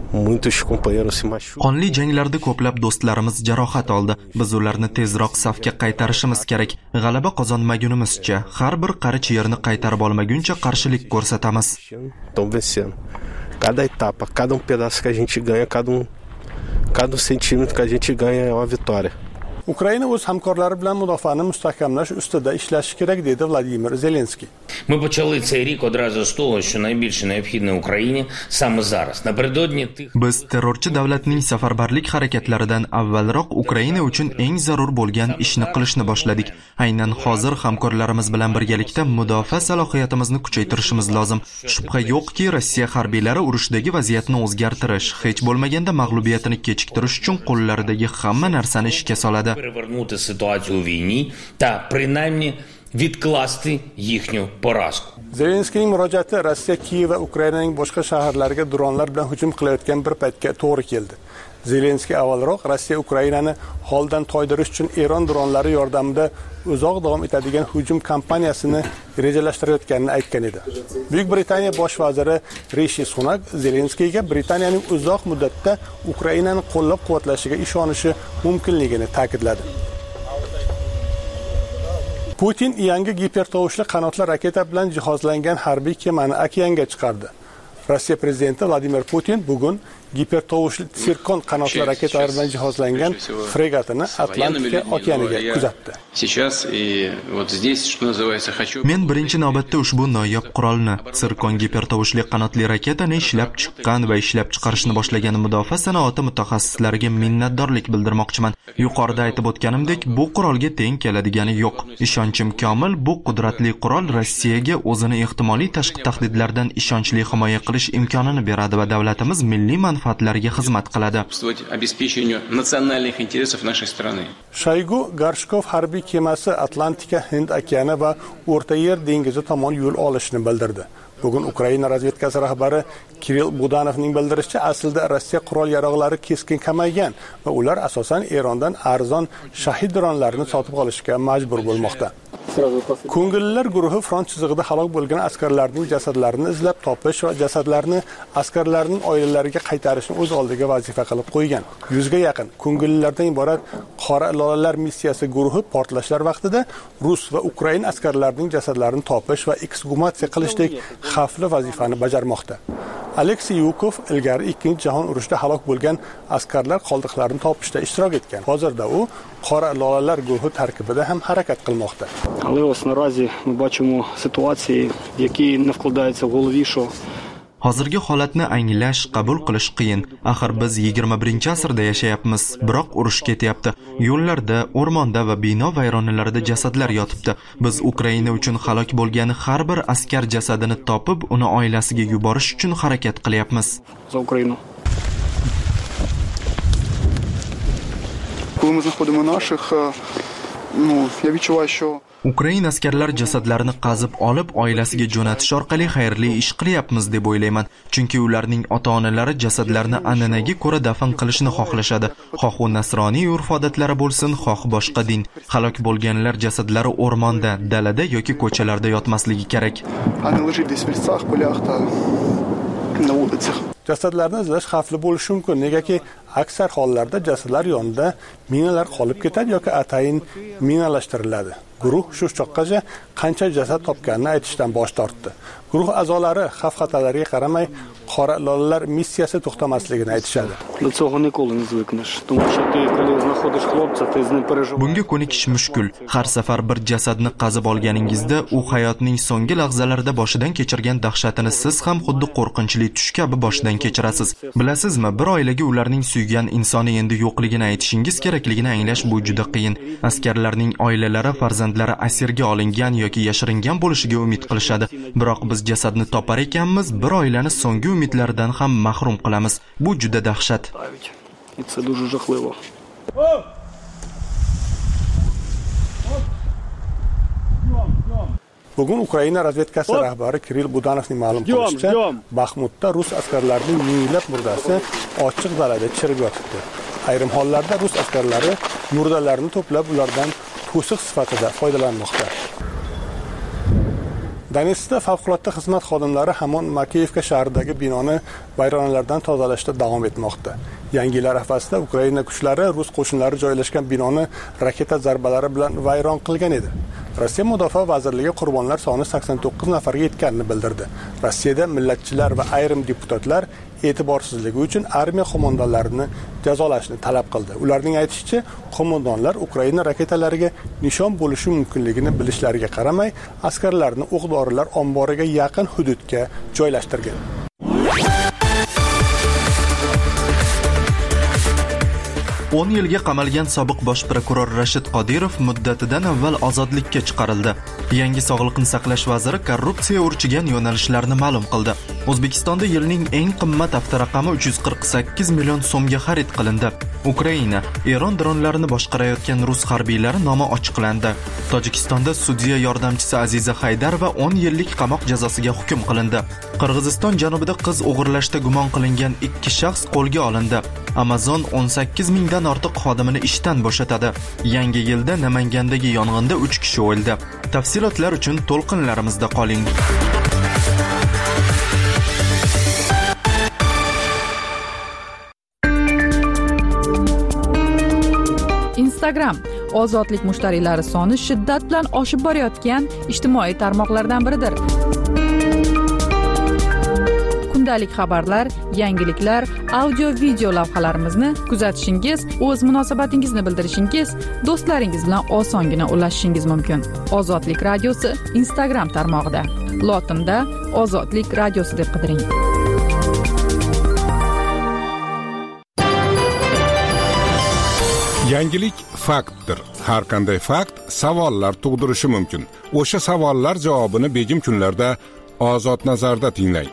muitos companheiros se machucam. Qonli janglarda ko'plab do'stlarimiz jarohat oldi. Biz ularni tezroq safga qaytarishimiz kerak. G'alaba qozonmagunimizcha, har bir qarich yerni qaytarib olmaguncha qarshilik ko'rsatamiz. Estão vencendo. Cada etapa, cada um pedaço que a gente ganha, cada um cada um centímetro que a gente ganha é uma vitória. Ukraina o'z hamkorlari bilan mudofaani mustahkamlash ustida ishlashi kerak dedi Vladimir Zelenskiy. Ми почали цей рік одразу з того, що найбільше необхідне Україні саме зараз. Напередодні тих Biz terrorchi davlatning safarbarlik harakatlaridan avvalroq Ukraina uchun eng zarur bo'lgan ishni qilishni boshladik. Aynan hozir hamkorlarimiz bilan birgalikda mudofaa salohiyatimizni kuchaytirishimiz lozim. Shubha yo'qki, Rossiya harbiylari urushdagi vaziyatni o'zgartirish, hech bo'lmaganda mag'lubiyatini kechiktirish uchun qo'llaridagi hamma narsani ishga soladi. перевернути ситуацію у війні та принаймні відкласти їхню поразку. Zelenskiyning murojaati Rossiya Kiyev va Ukrainaning boshqa shaharlariga dronlar bilan hujum qilayotgan bir paytga to'g'ri keldi. Zelenskiy avvalroq Rossiya Ukrainani holdan toydirish uchun Eron dronlari yordamida uzoq davom etadigan hujum kampaniyasini rejalashtirayotganini aytgan edi. Buyuk Britaniya bosh vaziri Rishi Sunak Zelenskiyga Britaniyaning uzoq muddatda Ukrainani qo'llab-quvvatlashiga ishonishi mumkinligini ta'kidladi. Putin yangi gipertovushli qanotli raketa bilan jihozlangan harbiy kemani okeanga chiqardi. Rossiya prezidenti Vladimir Putin bugun gipertovushli Tsirkon qanotli raketalar bilan jihozlangan fregatini Atlantika okeaniga kuzatdi. Men birinchi navbatda ushbu noyob qurolni, Tsirkon gipertovushli qanotli raketani ishlab chiqqan va ishlab chiqarishni boshlagan mudofaa sanoati mutaxassislariga minnatdorlik bildirmoqchiman. Yuqorida aytib o'tganimdek, bu qurolga teng keladigani yo'q. Ishonchim komil, bu qudratli qurol Rossiyaga o'zini ehtimoliy tashqi tahdidlardan ishonchli himoya qilish imkonini beradi va davlatimiz milliy manfaatlariga xizmat qiladi. Shoygu Garshkov harbiy kemasi Atlantika, Hind okeani va O'rta Yer dengizi tomon yo'l olishini bildirdi. Bugun Ukraina razvedkasi rahbari Kirill Budanovning bildirishicha, aslida Rossiya qurol yaroqlari keskin kamaygan va ular asosan Erondan arzon shahid dronlarini sotib olishga majbur bo'lmoqda. Ko'ngillilar guruhi front chizig'ida halok bo'lgan askarlarning jasadlarini izlab topish va jasadlarni askarlarning oilalariga qaytarishni o'z oldiga vazifa qilib qo'ygan. Yuzga yaqin ko'ngillilardan iborat Qora lolalar missiyasi guruhi portlashlar vaqtida Rus va Ukrain askarlarining jasadlarini topish va eksgumatsiya qilishdek xavfli vazifani bajarmoqda. Aleksey Yukov ilgari ikkinchi jahon urushida halok bo'lgan askarlar qoldiqlarini topishda ishtirok etgan. Hozirda u Qora lolalar guruhi tarkibida ham harakat qilmoqda. Але ось наразі ми бачимо ситуації, які не вкладаються в голові, що Hozirgi holatni anglash, qabul qilish qiyin. Axir biz yigirma birinchi asrda yashayapmiz, biroq urush ketyapti. Yo'llarda, o'rmonda va bino vayronalarida jasadlar yotibdi. Biz Ukraina uchun halok bo'lgan har bir askar jasadini topib, uni oilasiga yuborish uchun harakat qilyapmiz. За Україну. Коли ми знаходимо наших, ну, я відчуваю, що Ukrain askarlar jasadlarini qazib olib oilasiga jo'natish orqali xayrli ish qilyapmiz deb o'ylayman. Chunki ularning ota-onalari jasadlarni an'anaga ko'ra dafn qilishni xohlashadi. Xoh u nasroniy urf-odatlari bo'lsin, xoh boshqa din. Halok bo'lganlar jasadlari o'rmonda, dalada yoki ko'chalarda yotmasligi kerak. Jasadlarni izlash xavfli bo'lishi mumkin, negaki aksar hollarda jasadlar yonida minalar qolib ketadi yoki atayin minalashtiriladi. Guruh shu choqqacha qancha jasad topganini aytishdan bosh tortdi. Guruh a'zolari xavf-xatarlarga qaramay qora lolalar missiyasi to'xtamasligini aytishadi. До цього ніколи не звикнеш, тому що ти коли знаходиш хлопця, ти з ним переживаєш. Bunga ko'nikish mushkul. Har safar bir jasadni qazib olganingizda, u hayotning so'nggi lahzalarida boshidan kechirgan dahshatini siz ham xuddi qo'rqinchli tush kabi boshidan kechirasiz. Bilasizmi, bir oilaga ularning suygan insoni endi yo'qligini aytishingiz kerakligini anglash bu juda qiyin. Askarlarning oilalari farzandlari asirga olingan yoki yashiringan bo'lishiga umid qilishadi. Biroq biz jasadni topar ekanmiz, bir oilani so'nggi umidlaridan ham mahrum qilamiz. Bu juda dahshat. І це дуже жахливо. Bugun Ukraina razvedkasi rahbari Kirill Budanovning ma'lum qilishicha, Baxmutda rus askarlarining minglab murdasi ochiq dalada chirib yotibdi. Ayrim hollarda rus askarlari murdalarni to'plab ulardan to'siq sifatida foydalanmoqda. Donetskda favqulodda xizmat xodimlari hamon Makeyevka shahridagi binoni vayronalardan tozalashda davom etmoqda. Yangi yil arafasida Ukraina kuchlari rus qo'shinlari joylashgan binoni raketa zarbalari bilan vayron qilgan edi. Rossiya Mudofaa vazirligi qurbonlar soni sakson to'qqiz nafarga yetganini bildirdi. Rossiyada millatchilar va ayrim deputatlar e'tiborsizligi uchun armiya qo'mondonlarini jazolashni talab qildi. Ularning aytishicha, qo'mondonlar Ukraina raketalariga nishon bo'lishi mumkinligini bilishlariga qaramay, askarlarni o'q-dorilar omboriga yaqin hududga joylashtirgan. o'n yilga qamalgan sobiq bosh prokuror Rashid Qodirov muddatidan avval ozodlikka chiqarildi. Yangi sog'liqni saqlash vaziri korrupsiya urchigan yo'nalishlarni ma'lum qildi. O'zbekistonda yilning eng qimmat avtoraqami uch yuz qirq sakkiz million so'mga xarid qilindi. Ukraina Eron dronlarini boshqarayotgan rus harbiylari nomi ochiqlandi. Tojikistonda sudya yordamchisi Aziza Haydarova o'n yillik qamoq jazosiga hukm qilindi. Qirg'iziston janubida qiz o'g'irlashda gumon qilingan ikki shaxs qo'lga olindi. Amazon o'n sakkiz mingdan ortiq xodimini ishdan bo'shatadi. Yangi yilda Namangandagi yong'inda uch kishi o'ldi. Tafsilotlar uchun to'lqinlarimizda qoling. Instagram ozodlik mushtariylari soni shiddat bilan oshib borayotgan ijtimoiy tarmoqlardan biridir. Kundalik xabarlar, yangiliklar, audio-video lavhalarimizni kuzatishingiz, o'z munosabatingizni bildirishingiz, do'stlaringiz bilan osongina ulashishingiz mumkin. Ozodlik radiosi Instagram tarmog'ida. Lotinda Ozodlik radiosi deb qidiring. Yangilik faktdir. Har qanday fakt savollar tug'dirishi mumkin. O'sha savollar javobini begim kunlarda Ozod nazarda tinglang.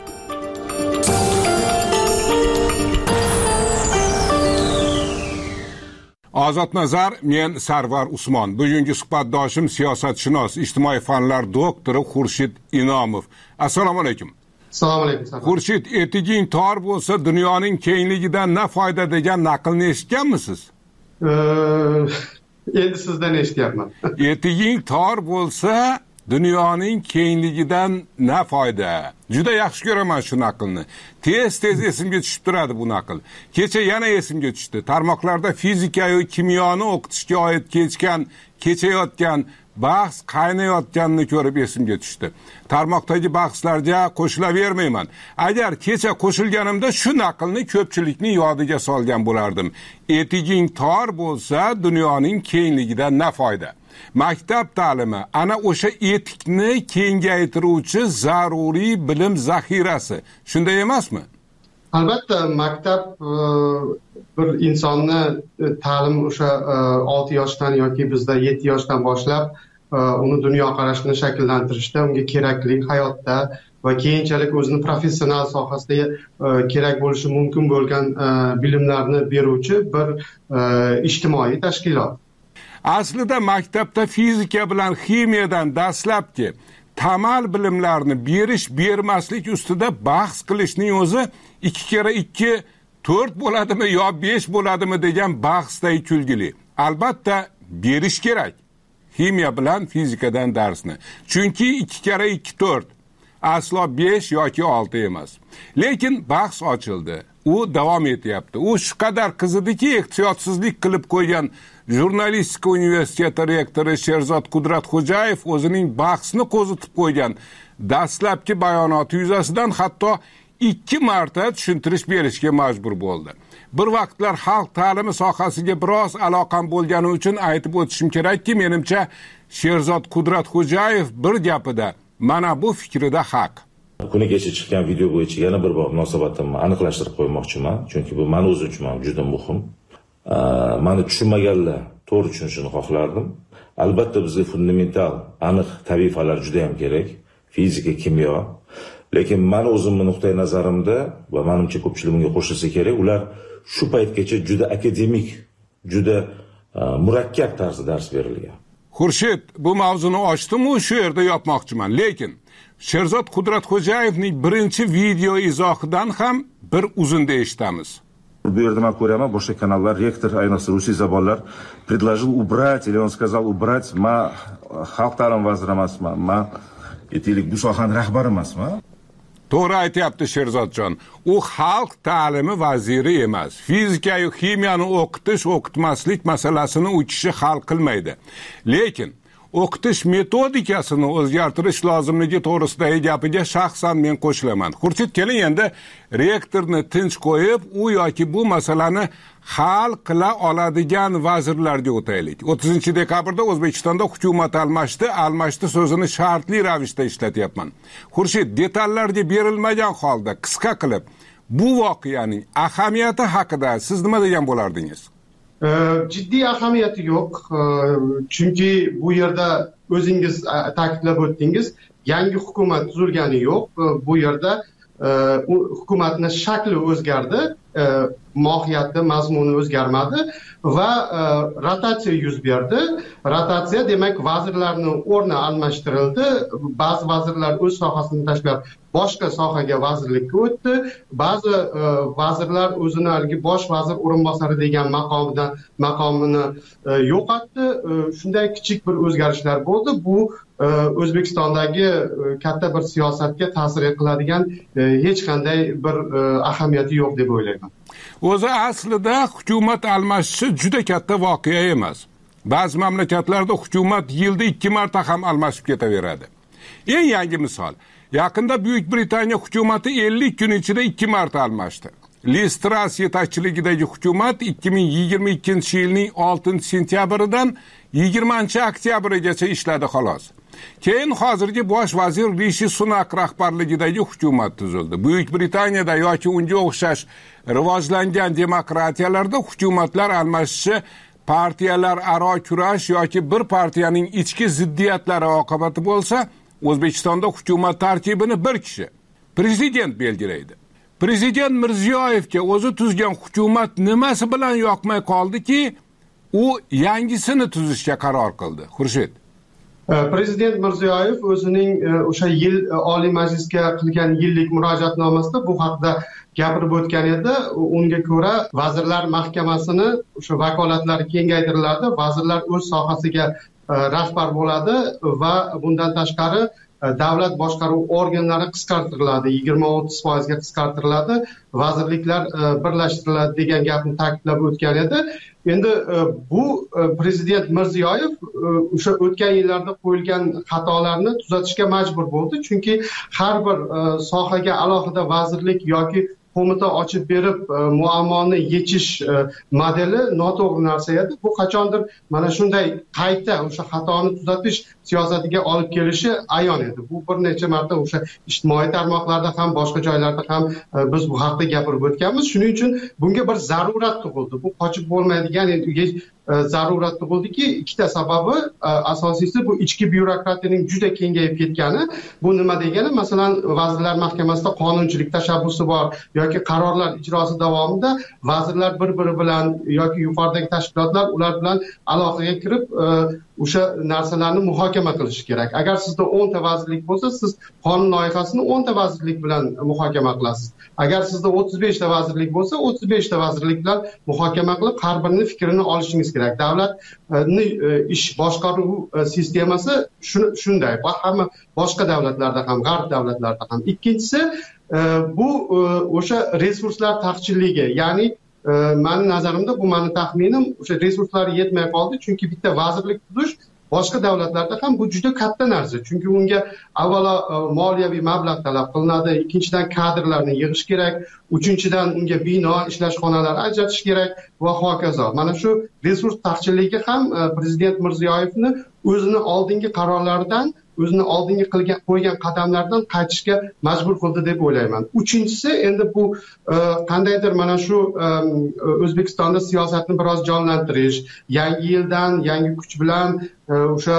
Ozod nazar, men Sarvar Usmon. Bugungi suhbatdoshim siyosatshunos, ijtimoiy fanlar doktori Xurshid Inomov. Assalomu alaykum. Assalomu alaykum. Xurshid, etiging tor bo'lsa dunyoning kengligidan na foyda degan naqlni eshitganmisiz? Endi sizdan eshityapman. Etiging tor bo'lsa dunyoning kengligidan na foyda. Juda yaxshi ko'raman shu naqlni. Tez-tez esimga tushib turadi bu naql. Kecha yana esimga tushdi. Tarmoqlarda fizika va kimyoni o'qitishga oid kechgan, kechayotgan bahs qaynayotganini ko'rib esimga tushdi. Tarmoqdagi bahslarga qo'shilavermayman. Agar kecha qo'shilganimda shu naqlni ko'pchilikning yodiga solgan bo'lardim. Etiging tor bo'lsa dunyoning kengligidan na foyda. Maktab ta'limi ana o'sha etikni kengaytiruvchi zaruriy bilim zaxirasi. Shunday emasmi? Albatta, maktab bir insonni ta'lim o'sha olti yoshdan yoki bizda yetti yoshdan boshlab uni dunyoqarashini shakllantirishda, unga kerakli hayotda va keyinchalik o'zini professional sohasida kerak bo'lishi mumkin bo'lgan bilimlarni beruvchi bir ijtimoiy tashkilot. Aslida maktabda fizika bilan ximiyadan dastlabki tamal bilimlarni berish bermaslik ustida bahs qilishning o'zi ikki kira ikki to'rt bo'ladimi yo besh bo'ladimi degan bahsday kulgili. Albatta berish kerak. Ximiya bilan fizikadan darsni. Chunki ikki kira ikki to'rt aslo besh yoki olti emas. Lekin bahs ochildi. U davom etyapti. U shu qadar qizidiki, ehtiyotsizlik qilib qo'ygan Jurnalistika universiteti rektori Sherzod Qudratxo'jayev o'zining bahsni qo'zitib qo'ygan dastlabki bayonoti yuzasidan hatto ikki marta tushuntirish berishga majbur bo'ldi. Bir vaqtlar xalq ta'limi sohasiga biroz aloqam bo'lgani uchun aytib o'tishim kerakki, menimcha Sherzod Qudratxo'jayev bir gapida mana bu fikrida haq. Kuni kecha chiqqan video bo'yicha yana bir bor munosabatimni aniqlashtirib qo'ymoqchiman, chunki bu men o'zim uchun ham juda muhim. Mani tushunmaganlar to'g'ri tushunishini xohlardim. Albatta bizga fundamental, aniq tabiiy fanlar juda ham kerak, fizika, kimyo. Lekin men o'zimning nuqtai nazarimda va menimcha ko'pchilik bunga qo'shilsa kerak, ular shu paytgacha juda akademik, juda murakkab tarzda dars berilgan. Xurshid, bu mavzuni ochdim-u shu yerda yopmoqchiman, lekin Sherzod Qudratxo'jayevning birinchi video izohidan ham bir uzunda eshitamiz. Bu yerda men ko'raman, boshqa kanallar, rektor, ayniqsa rusiy zabollar предложил убрать, или он сказал убрать, ma xalq ta'lim vaziri emasman, ma aytaylik bu sohaning rahbari emasman. To'g'ri aytyapti Sherzodjon. U xalq ta'limi vaziri emas. Fizika va kimiyani o'qitish, o'qitmaslik masalasini u kishi hal qilmaydi. Lekin o'qitish metodikasini o'zgartirish lozimligi to'g'risidagi gapiga shaxsan men qo'shilaman. Xurshid, keling endi rektorni tinch qo'yib, u yoki bu masalani hal qila oladigan vazirlarga o'taylik. o'ttizinchi dekabrda O'zbekistonda hukumat almashdi, almashdi so'zini shartli ravishda ishlatyapman. Xurshid, detallarga berilmagan holda qisqa qilib bu voqeaning ahamiyati haqida siz nima degan bo'lardingiz? Jiddiy ahamiyati yo'q, chunki bu yerda o'zingiz ta'kidlab o'tdingiz, yangi hukumat tuzilgani yo'q. Bu yerda hukumatning shakli o'zgardi, mohiyati, mazmuni o'zgarmadi va rotatsiya yuz berdi. Rotatsiya demak vazirlarning o'rni almashtirildi. Ba'zi vazirlar o'z sohasini tashlab boshqa sohaga vazirlikka o'tdi. Ba'zi vazirlar o'zini haligi bosh vazir o'rinbosari degan maqomidan maqomini yo'qotdi. Shunday kichik bir o'zgarishlar bo'ldi. Bu O'zbekistondagi katta bir siyosatga ta'sir qiladigan hech qanday bir ahamiyati yo'q deb o'ylayman. O'zi aslida hukumat almashishi juda katta voqea emas. Ba'zi mamlakatlarda hukumat yilda ikki marta ham almashib ketaveradi. Eng yangi misol, yaqinda Buyuk Britaniya hukumati ellik kun ichida ikki marta almashdi. Liz Truss yetakchiligidagi hukumat ikki ming yigirma ikkinchi yilning oltinchi sentyabridan yigirmanchi oktyabrigacha ishladi xolos. Keyin hozirgi bosh vazir Rishi Sunak rahbarligidagi hukumat tuzildi. Buyuk Britaniyada yoki unga o'xshash rivojlangan demokratiyalarda hukumatlar almashishi partiyalar aro kurash yoki bir partiyaning ichki ziddiyatlari oqibati bo'lsa, O'zbekistonda hukumat tarkibini bir kishi, prezident belgilaydi. Prezident Mirziyoyevga o'zi tuzgan hukumat nimasi bilan yoqmay qoldiki, u yangisini tuzishga qaror qildi. Xurshid. Prezident Mirziyoyev o'zining o'sha yil Oliy Majlisga qilgan yillik murojaatnomasida bu haqida gapirib o'tgan edi. Unga ko'ra Vazirlar Mahkamasini o'sha vakolatlari kengaytiriladi, vazirlar o'z sohasiga rahbar bo'ladi va bundan tashqari davlat boshqaruv organlari qisqartiriladi, yigirma o'ttiz foizga qisqartiriladi, vazirliklar birlashtiriladi degan gapni ta'kidlab o'tgan edi. Endi bu prezident Mirziyoyev o'sha o'tgan yillarda qo'yilgan xatolarni tuzatishga majbur bo'ldi, chunki har bir sohaga alohida vazirlik yoki qo'mita ochib berib muammoni yechish modeli noto'g'ri narsa edi. Bu qachondir mana shunday qayta o'sha xatoni tuzatish siyosatiga olib kelishi ayon edi. Bu bir necha marta o'sha ijtimoiy tarmoqlarda ham boshqa joylarda ham biz bu haqda gapirib o'tganmiz. Shuning uchun bunga bir zarurat tug'ildi. Bu qochib bo'lmaydigan zarurat tug'ildiki, ikkita sababi, asosiysi bu ichki byurokratiyaning juda kengayib ketgani. Bu nima degani? Masalan, Vazirlar Mahkamasida qonunchilik tashabbusi bor yoki qarorlar ijrosi davomida vazirlar bir-biri bilan yoki yuqoridagi tashkilotlar ular bilan aloqaga kirib o'sha narsalarni muhokama qilish kerak. Agar sizda o'nta vazirlik bo'lsa, siz qonun loyihasini o'nta vazirlik bilan muhokama qilasiz. Agar sizda o'ttiz beshta vazirlik bo'lsa, o'ttiz beshta vazirlik bilan muhokama qilib, har birining fikrini olishingiz kerak. Davlatning ish boshqaruv sistemasi shunday va hamma boshqa davlatlarda ham, g'arb davlatlarida ham. Ikkinchisi, bu o'sha resurslar taqchilligi, ya'ni mani nazarimda, bu mani taxminim, o'sha resurslari yetmay qoldi, chunki bitta vazirlik tuzish boshqa davlatlarda ham bu juda katta narsa, chunki unga avvalo moliyaviy mablag' talab qilinadi, ikkinchidan kadrlarni yig'ish kerak, uchinchidan unga bino, ishlash xonalari ajratish kerak va hokazo. Mana shu resurs taqchilligi ham prezident Mirziyoyevni o'zini oldingi qarorlaridan, o'zini oldingi qilgan qo'ygan qadamlardan qaytishga majbur qildi deb o'ylayman. Uchinchisi, endi bu qandaydir mana shu O'zbekistonda siyosatni biroz jonlantirish, yangi yildan yangi kuch bilan o'sha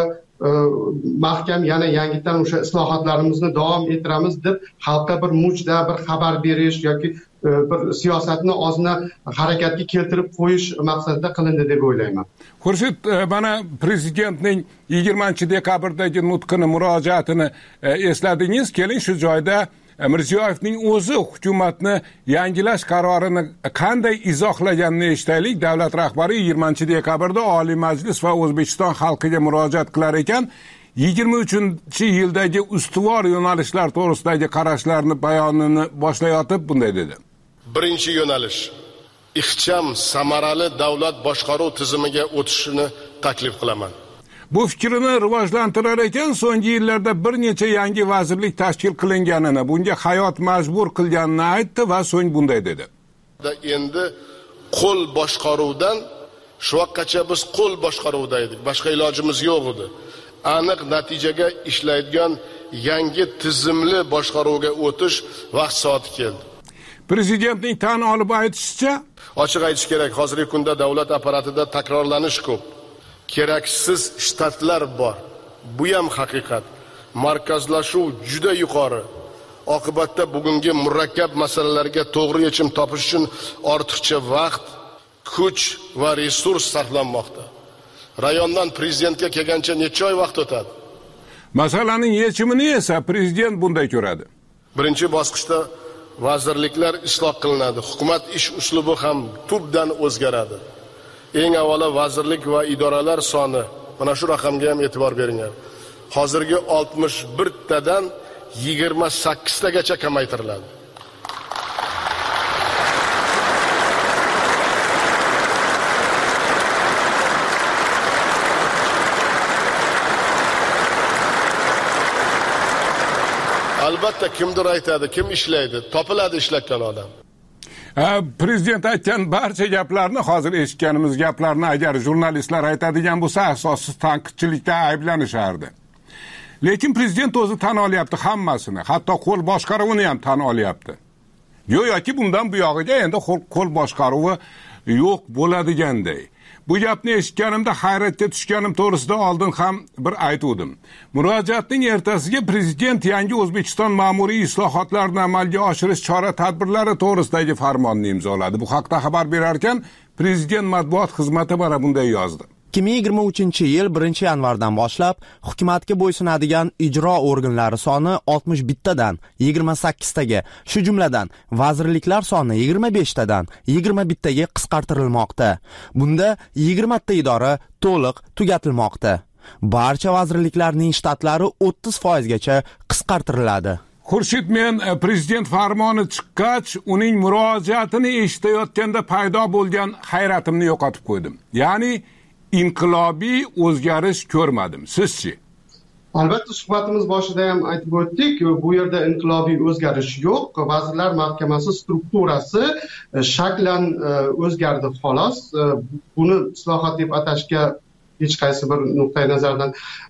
mahkam yana yangidan o'sha islohotlarimizni davom ettiramiz deb xalqqa bir mujda, bir xabar berish yoki bir siyosatni ozna harakatga keltirib qo'yish maqsadida qilindi deb o'ylayman. Xurshid, mana prezidentning yigirmanchi dekabrdagi nutqini, murojaatini esladingiz. Keling shu joyda Mirziyoyevning o'zi hukumatni yangilash qarorini qanday izohlaganini eshitaylik. Davlat rahbari yigirmanchi dekabrda Oliy Majlis va O'zbekiston xalqiga murojaat qilar ekan, yigirma uchinchi yildagi ustuvor yo'nalishlar to'g'risidagi qarashlarni bayonini boshlayotib bunday dedi. Birinchi yo'nalish ixcham samarali davlat boshqaruv tizimiga o'tishini taklif qilaman. Bu fikrini rivojlantirar ekan, so'nggi yillarda bir necha yangi vazirlik tashkil qilinganini, bunga hayot majbur qilganini aytdi va so'ng bunday dedi. Endi qo'l boshqaruvdan shu vaqtgacha biz qo'l boshqaruvda edik, boshqa ilojimiz yo'q edi. Aniq natijaga ishlaydigan yangi tizimli boshqaruvga o'tish vaqt soati keldi. Prezidentning tan olib aytishicha, ochiq aytish kerak, hozirgi kunda davlat apparatida takrorlanish ko'p. Keraksiz shtatlar bor. Bu ham haqiqat. Markazlashuv juda yuqori. Oqibatda bugungi murakkab masalalarga to'g'ri yechim topish uchun ortiqcha vaqt, kuch va resurs sarflanmoqda. Rayondan prezidentga kelgancha necha oy vaqt o'tadi? Masalaning yechimini esa prezident bunday ko'radi. Birinchi bosqichda vazirliklar isloh qilinadi. Hukumat ish uslubi ham tubdan o'zgaradi. Eng avvalo vazirlik va idoralar soni, mana shu raqamga ham e'tibor beringlar. Hozirgi oltmish bir tadan yigirma sakkiz tagacha kamaytiriladi. Albatta kimdir aytadi, kim ishlaydi, topiladi ishlatgan odam. Prezident aytgan barcha gaplarni, hozir eshitganimiz gaplarni agar jurnalistlar aytadigan bo'lsa, asossiz tanqidchilikda ayblanishardi. Lekin prezident o'zi tan olyapti hammasini, hatto qo'l boshqaruvini ham tan olyapti. Go'yoki bundan bu yog'iga endi qo'l boshqaruvi yo'q bo'ladiganday. Bu gapni eshitganimda hayratga tushganim to'g'risida oldin ham bir aytuvdim. Murojaatning ertasiga prezident yangi O'zbekiston ma'muriy islohotlarini amalga oshirish chora-tadbirlari to'g'risidagi farmonni imzoladi. Bu haqda xabar berarkan, prezident matbuot xizmati mana bunday yozdi. ikki ming yigirma uchinchi yil birinchi yanvardan boshlab hukumatga bo'ysunadigan ijro organlari soni oltmish bittadan yigirma sakkiztaga, shu jumladan vazirliklar soni yigirma beshtadan yigirma bittaga qisqartirilmoqda. Bunda yigirma ta idora to'liq tugatilmoqda. Barcha vazirliklarning shtatlari o'ttiz foizgacha qisqartiriladi. Xurshid, men prezident farmoni chiqqach, uning murojaatini eshitayotganda paydo bo'lgan hayratimni yo'qotib qo'ydim. Ya'ni inqilobiy o'zgarish ko'rmadim. Sizchi? Albatta, suhbatimiz boshida ham aytib o'tdik, bu yerda inqilobiy o'zgarish yo'q. Vazirlar Mahkamasi strukturasi shaklan o'zgardi xolos. Buni islohot deb atashga hech qaysi bir nuqtai nazardan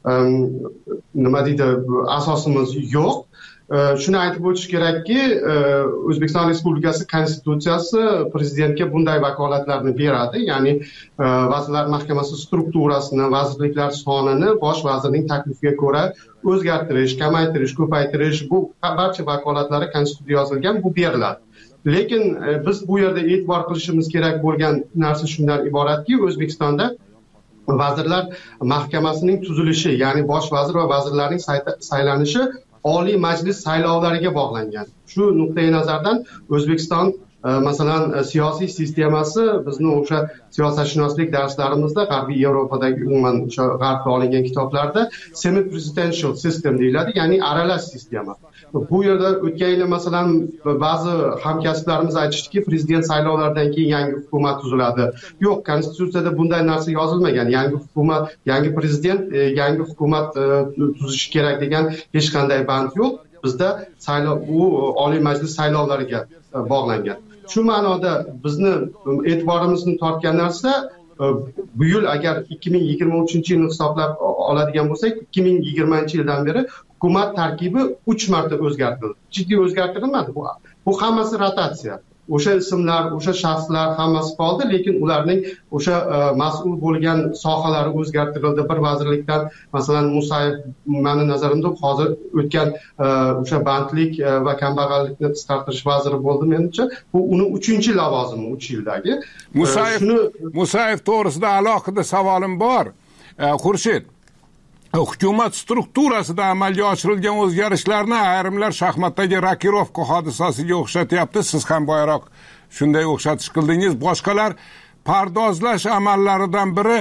nima deydi, asosimiz yo'q. Shuni aytib o'tish kerakki, O'zbekiston Respublikasi Konstitutsiyasi prezidentga bunday vakolatlarni beradi, ya'ni Vazirlar Mahkamasi strukturasini, vazirliklar sonini bosh vazirning taklifiga ko'ra o'zgartirish, kamaytirish, ko'paytirish, bu barcha vakolatlari Konstitutsiyada yozilgan, bu beriladi. Lekin biz bu yerda e'tibor qilishimiz kerak bo'lgan narsa shundan iboratki, O'zbekistonda Vazirlar Mahkamasining tuzilishi, ya'ni bosh vazir va vazirlarning saylanishi Oliy Majlis saylovlariga bog'langan. Shu nuqtai nazardan O'zbekiston masalan siyosiy sistemasi bizni o'sha siyosatshunoslik darslarimizda G'arbiy Yevropadagi umuman o'sha g'arbda olingan kitoblarda semi presidential system deyiladi, ya'ni aralash sistema. Bu yerda o'tgan yil masalan ba'zi hamkasblarimiz aytishdiki, prezident saylovlaridan keyin yangi hukumat tuziladi. Yo'q, Konstitutsiyada bunday narsa yozilmagan. Yangi hukumat, yangi prezident yangi hukumat tuzishi kerak degan hech qanday band yo'q. Bizda saylov u Oliy Majlis saylovlariga bog'langan. Shu ma'noda bizni e'tiborimizni tortgan narsa, bu yil agar ikki ming yigirma uchinchi yilni hisoblab oladigan bo'lsak, ikki ming yigirmanchi yildan beri hukumat tarkibi uch marta o'zgartirildi. Jiddiy o'zgartirilmadi bu. Bu hammasi rotatsiya. O'sha ismlar, o'sha shaxslar hammasi qoldi, lekin ularning o'sha mas'ul bo'lgan sohalari o'zgartirildi. Bir vazirlikdan masalan Musayev, meni nazarimda hozir o'tgan o'sha bandlik va kambag'allikni qisqartirish vaziri bo'ldi menimcha. Bu uning uchinchi lavozimi uch yildagi. Musayev Musayev to'g'risida alohida savolim bor. Xurshid, hukumat strukturasida amalga oshirilgan o'zgarishlarni ayrimlar shaxmatdagi rokirovka hodisasiga o'xshatyapti. Siz ham boyaroq shunday o'xshatish qildingiz. Boshqalar pardozlash amallaridan biri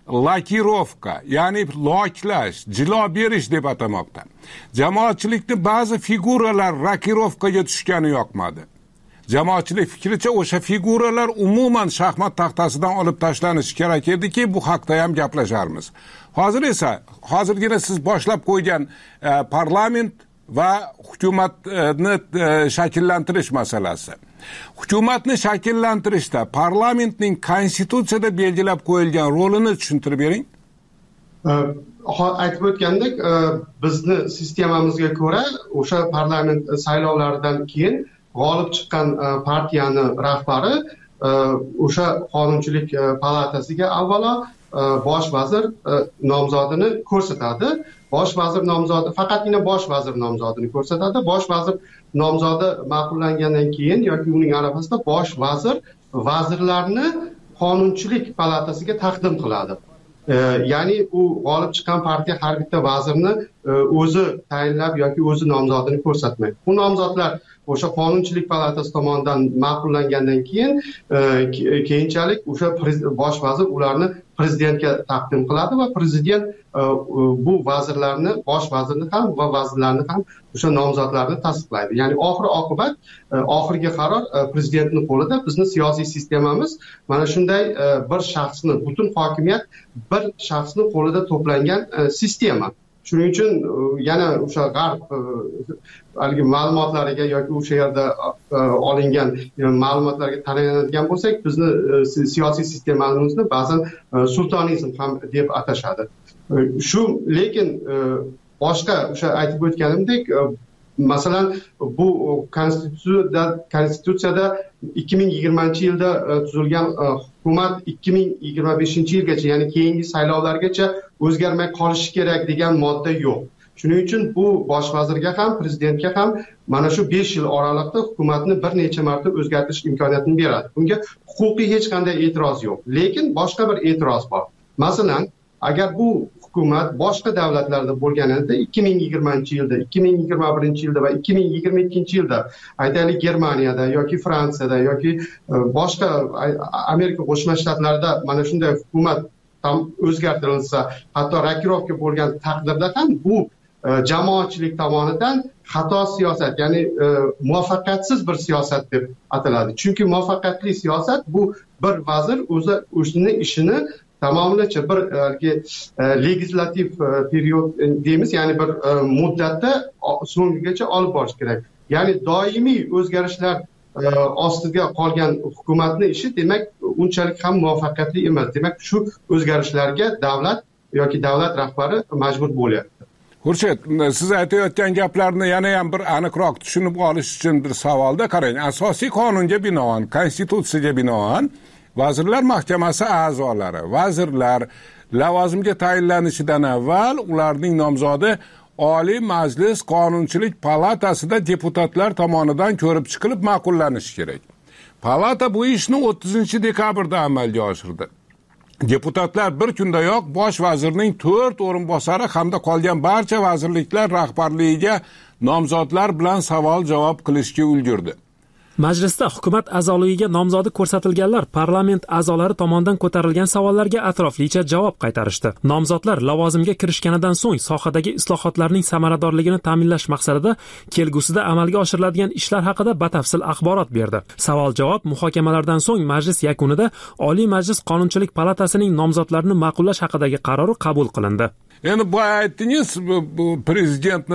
lakirovka, ya'ni loklash, jilo berish deb atamoqda. Jamoatchilikni ba'zi figuralar rokirovkaga tushgani yoqmadi. Jamoatchilik fikricha o'sha figuralar umuman shaxmat taxtasidan olib tashlanishi kerak ediki, bu haqda ham gaplasharmiz. Hozir esa hozirgina siz boshlab qo'ygan e, parlament va hukumatni e, shakllantirish masalasi. Hukumatni shakllantirishda parlamentning konstitutsiyada belgilab qo'yilgan rolini tushuntirib bering. Aytib o'tgandek, bizni sistemamizga ko'ra o'sha parlament saylovlaridan keyin g'olib chiqqan partiyani rahbari o'sha qonunchilik palatasiga avvalo bosh vazir nomzodini ko'rsatadi. Bosh vazir nomzodi faqatgina bosh vazir nomzodini ko'rsatadi. Bosh vazir nomzodi ma'qullangandan keyin yoki uning arafasida bosh vazir vazirlarni qonunchilik palatasiga taqdim qiladi. Ya'ni u g'olib chiqqan partiya har bitta vazirni o'zi tayinlab yoki o'zi nomzodini ko'rsatmaydi. Bu nomzodlar o'sha qonunchilik palatasi tomonidan ma'qullangandan keyin keyinchalik o'sha bosh vazir ularni prezidentga taqdim qiladi va prezident bu vazirlarni, bosh vazirni ham va vazirlarni ham o'sha nomzodlarni tasdiqlaydi. Ya'ni oxir oqibat oxirgi qaror prezidentning qo'lida. Bizni siyosiy sistemamiz mana shunday bir shaxsni, butun hokimiyat bir shaxsning qo'lida to'plangan sistema. Shuning uchun yana o'sha g'arb haligi ma'lumotlariga yoki o'sha yerda olingan ma'lumotlarga tayanadigan bo'lsak, bizni siyosiy sistemamizni ba'zan sultonizm ham deb atashadi. Shu lekin boshqa o'sha aytib o'tganimdek, masalan, bu konstitutsiyada konstitutsiyada ikki ming yigirmanchi yilda tuzilgan hukumat ikki ming yigirma beshinchi yilgacha, ya'ni keyingi saylovlargacha o'zgarmay qolishi kerak degan modda yo'q. Shuning uchun bu bosh vazirga ham, prezidentga ham mana shu besh yil oralig'ida hukumatni bir necha marta o'zgartirish imkoniyatini beradi. Bunga huquqiy hech qanday e'tiroz yo'q. Lekin boshqa bir e'tiroz bor. Masalan, agar bu hukumat boshqa davlatlarda bo'lganida ikki ming yigirmanchi yilda, ikki ming yigirma birinchi yilda va ikki ming yigirma ikkinchi yilda, aytaylik Germaniyada yoki Fransiyada yoki boshqa Amerika Qo'shma Shtatlarida mana shunday hukumat ham o'zgartirilsa, hatto rokirovka bo'lgan taqdirda ham bu jamoatchilik tomonidan xato siyosat, ya'ni muvaffaqiyatsiz bir siyosat deb ataladi. Chunki muvaffaqiyatli siyosat bu bir vazir o'zi o'zining ishini tamomlacha bir legislativ period deymiz, ya'ni bir muddatda so'ngigacha olib borish kerak. Ya'ni doimiy o'zgarishlar ostiga qolgan hukumatning ishi demak unchalik ham muvaffaqiyatli emas. Demak shu o'zgarishlarga davlat yoki davlat rahbari majbur bo'lyapti. Xurshid, siz aytayotgan gaplarni yana ham bir aniqroq tushunib olish uchun bir savolda qarang. Asosiy qonunga binoan, konstitutsiyaga binoan Vazirlar Mahkamasi a'zolari, vazirlar lavozimga tayinlanishidan avval ularning nomzodi Oliy Majlis Qonunchilik palatasida deputatlar tomonidan ko'rib chiqilib ma'qullanishi kerak. Palata bu ishni o'ttizinchi dekabrda amalga oshirdi. Deputatlar bir kundayoq bosh vazirning to'rt o'rinbosari hamda qolgan barcha vazirliklar rahbarligiga nomzodlar bilan savol-javob qilishga ulgurdi. Majlisda hukumat a'zoligiga nomzodi ko'rsatilganlar parlament a'zolari tomonidan ko'tarilgan savollarga atroflicha javob qaytarishdi. Nomzodlar lavozimga kirishganidan so'ng sohadagi islohotlarning samaradorligini ta'minlash maqsadida kelgusida amalga oshiriladigan ishlar haqida batafsil axborot berdi. Savol-javob muhokamalardan so'ng majlis yakunida Oliy Majlis Qonunchilik palatasining nomzodlarini ma'qullash haqidagi qarori qabul qilindi. Endi bu aytdingiz, bu prezidentni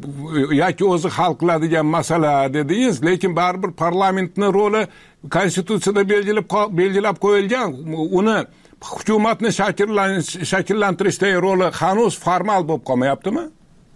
yoki o'zi hal qiladigan masala dedingiz, lekin baribir parlamentning roli konstitutsiyada belgilab belgilab qo'yilgan. Uni hukumatni shakllantirishdagi roli hanuz formal bo'lib qolmayaptimi?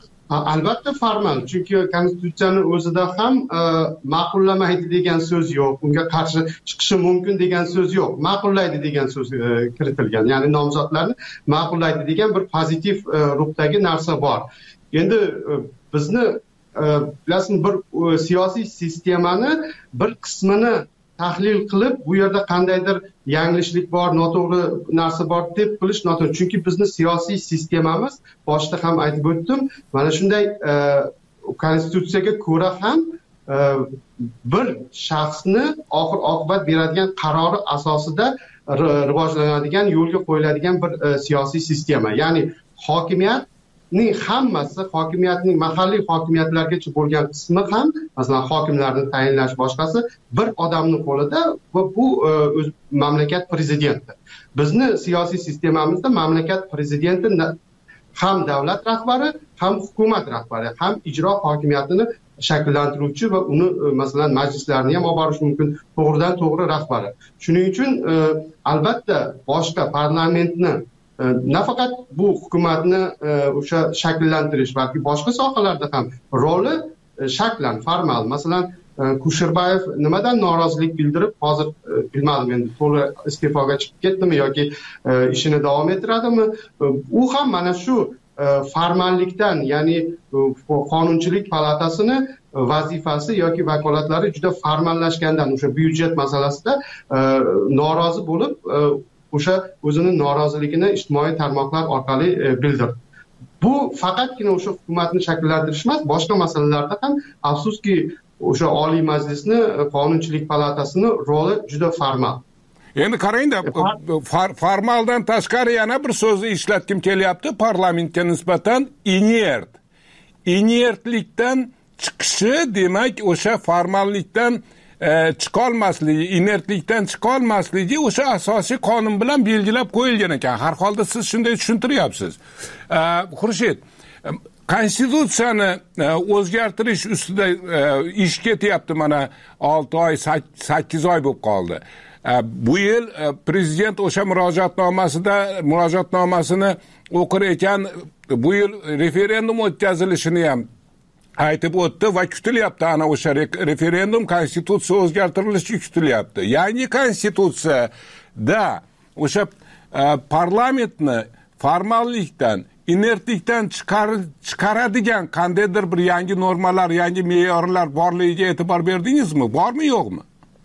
Albatta formal, chunki konstitutsiyaning o'zida ham ma'qullamaydi degan so'z yo'q, unga qarshi chiqishi mumkin degan so'z yo'q, ma'qullaydi degan so'z kiritilgan. Ya'ni nomzodlarni ma'qullaydi degan bir pozitiv ruhdagi narsa bor. Endi bizni bilasizmi, bir siyosiy sistemani bir qismini tahlil qilib, bu yerda qandaydir yanglishlik bor, noto'g'ri narsa bor deb bilish noto'g'ri. Chunki bizni siyosiy sistemamiz, boshida ham aytib o'tdim, mana shunday konstitutsiyaga ko'ra ham bir shaxsni oxir oqibat beradigan qarori asosida rivojlanadigan, yo'lga qo'yiladigan bir siyosiy sistema. Ya'ni hokimiyatning hammasi, hokimiyatning mahalliy hokimiyatlargacha bo'lgan qismi ham, masalan, hokimlarni tayinlash boshqasi bir odamning qo'lida va bu mamlakat prezidenti. Bizni siyosiy sistemamizda mamlakat prezidenti ham davlat rahbari, ham hukumat rahbari, ham ijro hokimiyatini shakllantiruvchi va uni masalan majlislarni ham olib borish mumkin, to'g'ridan to'g'ri rahbari. Shuning uchun albatta boshqa parlamentni nafaqat bu hukumatni o'sha shakllantirish, balki boshqa sohalarda ham roli shaklan, formal. Masalan, Kusherbayev nimadan norozilik bildirib, hozir bilmadim endi to'g'ri iste'foga chiqib ketdimi yoki ishini davom ettiradimi? U ham mana shu formallikdan, ya'ni qonunchilik palatasini vazifasi yoki vakolatlari juda formallashgandan, o'sha byudjet masalasida norozi bo'lib, o'sha o'zini noroziligini ijtimoiy tarmoqlar orqali bildirdi. Bu faqatgina o'sha hukumatni shakllantirish emas, boshqa masalalarda ham afsuski o'sha Oliy Majlisni, Qonunchilik palatasini roli juda formal. Endi qarangda, formaldan tashqari yana bir so'zni ishlatkim kelyapti parlamentga nisbatan, inert. Inertlikdan chiqishi, demak, o'sha formallikdan chiqolmasligi, inertlikdan chiqolmasligi o'sha asosiy qonun bilan belgilab qo'yilgan ekan. Har holda siz shunday tushuntiryapsiz. Xurshid, konstitutsiyani o'zgartirish ustida ish ketyapti, mana olti oy, sakkiz oy bo'lib qoldi. Bu yil prezident o'sha murojaatnomasida murojaatnomasini o'qir ekan, bu yil referendum o'tkazilishini ham aytib o'tdi va kutilyapti, ana o'sha referendum konstitutsiya o'zgartirilishi kutilyapti. Yangi konstitutsiyada o'sha parlamentni formallikdan, inertlikdan chiqaradigan qandaydir bir yangi normalar, yangi me'yorlar borligiga e'tibor berdingizmi? Bormi, yo'qmi?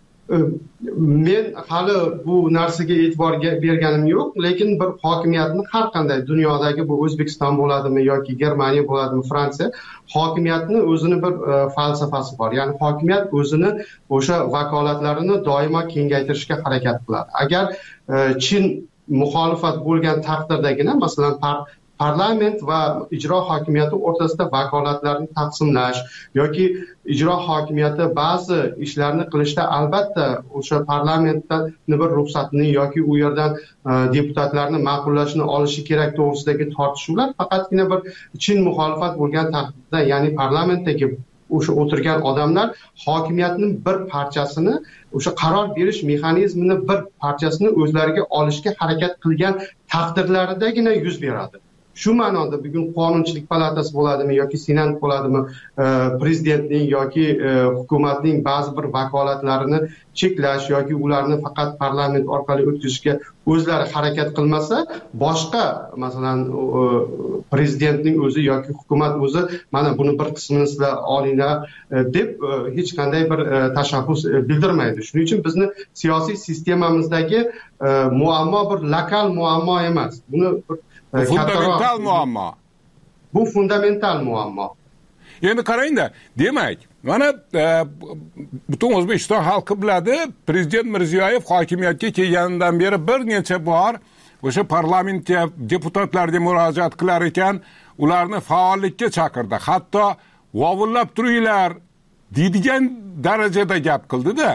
Men hali bu narsaga e'tibor berganim yo'q, lekin bir hokimiyatni har qanday dunyodagi, bu O'zbekiston bo'ladimi yoki Germaniya bo'ladimi, Fransiya, hokimiyatni o'zini bir falsafasi bor. Ya'ni hokimiyat o'zini o'sha vakolatlarini doimo kengaytirishga harakat qiladi. Agar chin muxolifat bo'lgan taqdirdagina, masalan, parlament va ijro hokimiyati o'rtasida vakolatlarni taqsimlash yoki ijro hokimiyati ba'zi ishlarni qilishda albatta o'sha parlamentdan bir ruxsatni yoki u yerdan deputatlarni ma'qullashni olishi kerak to'g'risidagi tortishuvlar faqatgina bir chin muxolifat bo'lgan taqdirda, ya'ni parlamentdagi o'sha o'tirgan odamlar hokimiyatning bir parchasini, o'sha qaror berish mexanizmini bir parchasini o'zlariga olishga harakat qilgan taqdirlaridagina yuz beradi. Shu ma'noda bugun Qonunchilik palatasi bo'ladimi yoki Senat bo'ladimi, prezidentning yoki hukumatning ba'zi bir vakolatlarini cheklash yoki ularni faqat parlament orqali o'tkazishga o'zlari harakat qilmasa, boshqa, masalan, prezidentning o'zi yoki hukumat o'zi mana buni bir qismini sizlar olinglar deb hech qanday bir tashabbus bildirmaydi. Shuning uchun bizni siyosiy sistemamizdagi muammo bir lokal muammo emas. Buni fundamental muammo. Bu fundamental muammo. Endi qarangda, demak, mana butun O'zbekiston xalqi biladi, prezident Mirziyoyev hokimiyatga kelganidan beri bir necha bor o'sha parlamentga deputatlarga murojaat qilar ekan, ularni faollikka chaqirdi. Hatto vovullab turinglar deydigan darajada gap qildi-da.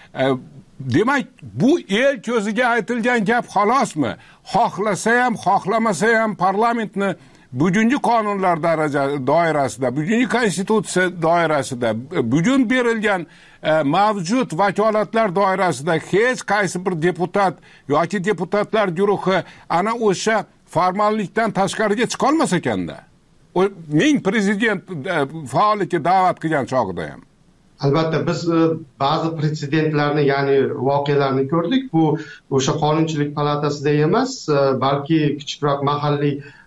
Demak, bu el ko'ziga aytilgan gap xolosmi? Xohlasa ham, xohlamasa ham parlamentni bugungi qonunlar daraja doirasida, bugungi konstitutsiya doirasida, bugun berilgan mavjud vakolatlar doirasida hech qaysi bir deputat yoki deputatlar guruhi ana o'sha formallikdan tashqariga chiqa olmas ekanda. Ming prezident faollikka da'vat qilgan chog'ida ham. Albatta biz ba'zi pretsedentlarni, ya'ni voqealarni ko'rdik. Bu o'sha Qonunchilik palatasida emas, balki kichikroq mahalliy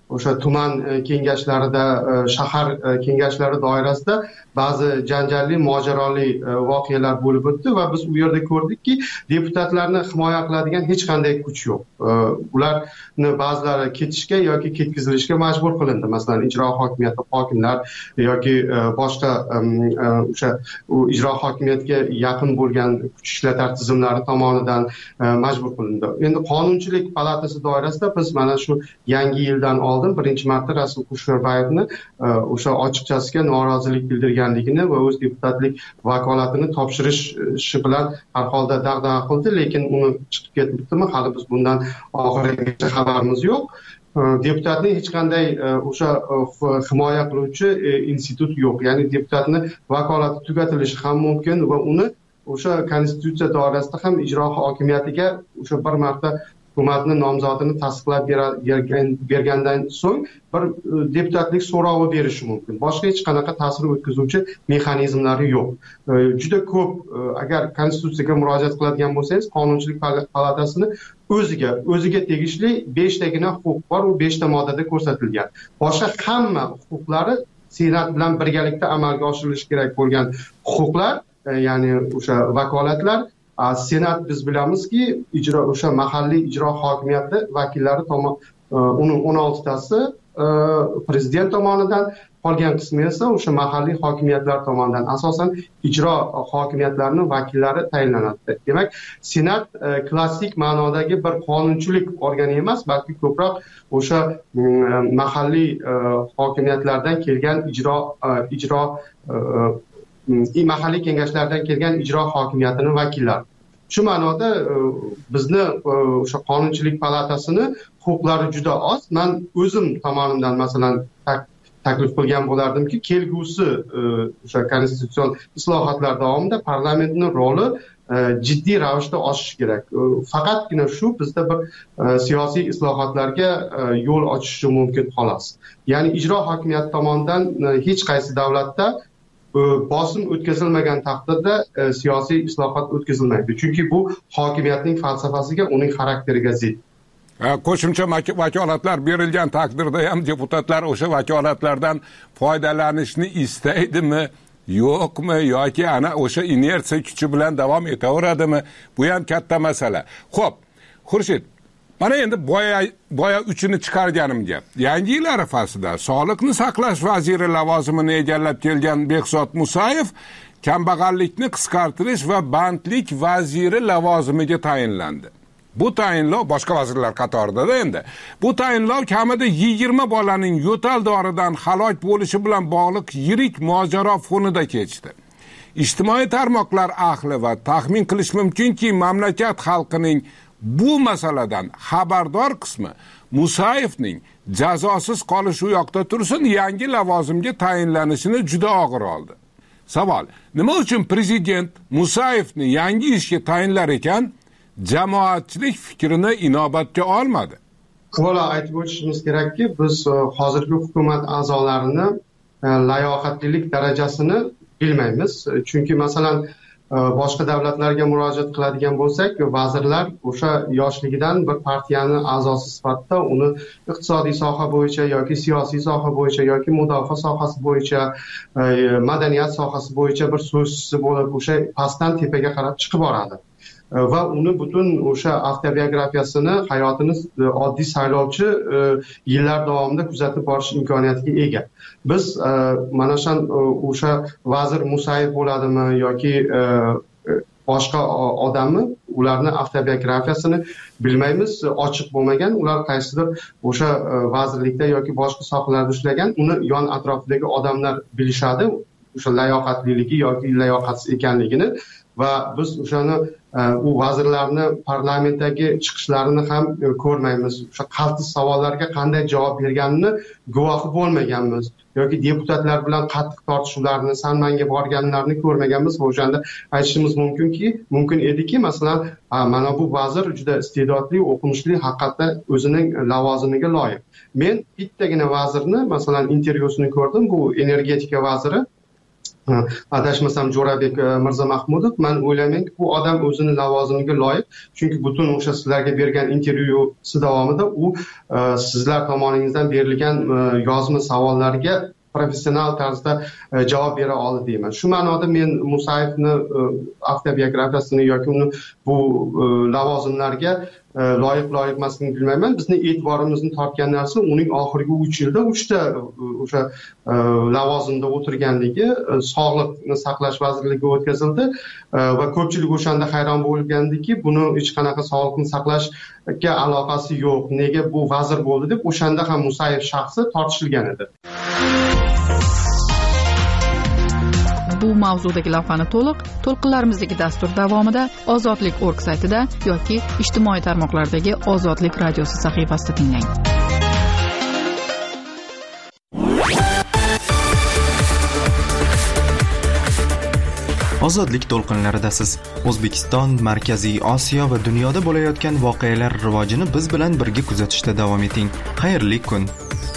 o'sha tuman kengashlarida, shahar kengashlari doirasida ba'zi janjalli, mojaroli voqealar bo'lib o'tdi va biz u yerda ko'rdikki, deputatlarni himoya qiladigan hech qanday kuch yo'q. Ularni ba'zilari ketishga yoki ketkazilishga majbur qilindi. Masalan, ijro hokimiyati hokimlar yoki boshqa o'sha ijro hokimiyatga yaqin bo'lgan kuch ishlatar tizimlari tomonidan majbur qilindi. Endi Qonunchilik palatasi doirasida biz mana shu yangi yildan oldin birinchi marta Rasul Kusherbayevni o'sha ochiqchasiga norozilik bildirganligini va o'z deputatlik vakolatini topshirishi bilan har holda dag'dag'a qildi, lekin uni chiqib ketibdimi, hali biz bundan oxirigacha xabarimiz yo'q. Deputatning hech qanday o'sha himoya qiluvchi institut yo'q. Ya'ni deputatni vakolati tugatilishi ham mumkin va uni o'sha konstitutsiya doirasida ham ijro hokimiyatiga o'sha bir marta hukumatni nomzodini tasdiqlab bergandan so'ng bir deputatlik so'rovi berishi mumkin. Boshqa hech qanaqa ta'sir o'tkazuvchi mexanizmlari yo'q. Juda ko'p, agar konstitutsiyaga murojaat qiladigan bo'lsangiz, Qonunchilik palatasini o'ziga, o'ziga tegishli beshtagina huquq bor, u beshta moddada ko'rsatilgan. Boshqa hamma huquqlari Senat bilan birgalikda amalga oshirilishi kerak bo'lgan huquqlar, ya'ni o'sha vakolatlar Senat biz bilamizki, ijro o'sha mahalliy ijro hokimiyati vakillari tomon uni o'n oltitasi prezident tomonidan, qolgan qismi esa o'sha mahalliy hokimiyatlar tomonidan, asosan ijro hokimiyatlarining vakillari tayinlanadi. Demak, Senat klassik ma'nodagi bir qonunchilik organi emas, balki ko'proq o'sha mahalliy hokimiyatlardan kelgan ijro ijro mahalliy kengashlardan kelgan ijro hokimiyatining vakillari. Shu ma'noda bizni o'sha Qonunchilik palatasini huquqlari juda oz. Men o'zim tomonidan masalan taklif qilgan bo'lardimki, kelgusi o'sha konstitutsion islohotlar davomida parlamentning roli jiddiy ravishda oshishi kerak. Faqatgina shu bizda bir siyosiy islohotlarga yo'l ochishi mumkin xolos. Ya'ni ijro hokimiyati tomonidan hech qaysi davlatda bosim o'tkazilmagan taqdirda siyosiy islohot o'tkazilmaydi. Chunki bu hokimiyatning falsafasiga, uning xarakteriga zid. Qo'shimcha vakolatlar berilgan taqdirda ham deputatlar o'sha vakolatlardan foydalanishni istaydimi, yo'qmi, yoki ana o'sha inersiya kuchi bilan davom etaveradimi? Bu ham katta masala. Xo'p, Xurshid, mana endi boya boya uchini chiqarganimga, yangi yil arafasida Sog'liqni saqlash vaziri lavozimini egallab kelgan Behzod Musayev kambag'allikni qisqartirish va bandlik vaziri lavozimiga tayinlandi. Bu tayinlov boshqa vazirlar qatorida endi. Bu tayinlov kamida yigirma bolaning yo'tal doridan halok bo'lishi bilan bog'liq yirik mojaro fonida kechdi. Ijtimoiy tarmoqlar ahli va taxmin qilish mumkinki, mamlakat xalqining bu masaladan xabardor qismi Musayevning jazosiz qolishi u yoqda tursin, yangi lavozimga tayinlanishini juda og'ir oldi. Savol: nima uchun prezident Musayevni yangi ishga tayinlar ekan, jamoatchilik fikrini inobatga olmadi? Avvalo aytib o'tishimiz kerakki, biz hozirgi hukumat a'zolarini layoqatlilik darajasini bilmaymiz. Chunki masalan boshqa davlatlarga murojaat qiladigan bo'lsak, vazirlar o'sha yoshligidan bir partiyani a'zosi sifatida uni iqtisodiy soha bo'yicha yoki siyosiy soha bo'yicha yoki mudofaa sohasi bo'yicha, madaniyat sohasi bo'yicha bir so'zchisi bo'lib, o'sha pastdan tepaga qarab chiqib boradi. Va uni butun o'sha avtobiografiyasini, hayotini oddiy saylovchi yillar davomida kuzatib borish imkoniyatiga ega. Biz mana shu o'sha vazir Musayev bo'ladimi yoki boshqa odammi, ularni avtobiografiyasini bilmaymiz, ochiq bo'lmagan. Ular qaysidir o'sha vazirlikda yoki boshqa sohalarda ishlagan, uni yon atrofidagi odamlar bilishadi, o'sha layoqatliligi yoki layoqatsiz ekanligini. Va biz o'shani u vazirlarni parlamentdagi chiqishlarini ham ko'rmaymiz. O'sha qaltis savollarga qanday javob berganini guvohi bo'lmaganmiz yoki deputatlar bilan qattiq tortishuvlarni, sanmanga borganlarni ko'rmaganmiz. O'shanda aytishimiz mumkinki, mumkin ediki, masalan, mana bu vazir juda iste'dodli, o'qimishli, haqiqatda o'zining lavozimiga loyiq. Men bittagina vazirni, masalan, intervyusini ko'rdim. Bu energetika vaziri. adashmasam Jo'rabek Mirzamahmudov, men o'ylaymanki bu odam o'zini lavozimiga loyiq, chunki butun o'sha sizlarga bergan intervyusi davomida u sizlar tomoningizdan berilgan yozma savollarga professional tarzda javob bera oldi deyman. Shu ma'noda men Musayevni avtobiografiyasini yoki uni bu lavozimlarga loyiq loyiq emasligini bilmayman. Bizni e'tiborimizni tortgan narsa uning oxirgi uch yilda uchta o'sha lavozimda o'tirganligi, Sog'liqni saqlash vazirligiga o'tkazildi va ko'pchilik o'shanda hayron bo'lgandiki, buni hech qanaqa sog'liqni saqlashga aloqasi yo'q, nega bu vazir bo'ldi deb o'shanda ham Musayev shaxsi tortishilgan edi. Bu mavzudagi lavhani to'liq to'lqinlarimizdagi dastur davomida ozodlik точка org saytida yoki ijtimoiy tarmoqlardagi Ozodlik radiosi sahifasida tinglang. Ozodlik to'lqinlaridasiz. O'zbekiston, Markaziy Osiyo va dunyoda bo'layotgan voqealar rivojini biz bilan birga kuzatishda davom eting. Xayrli kun.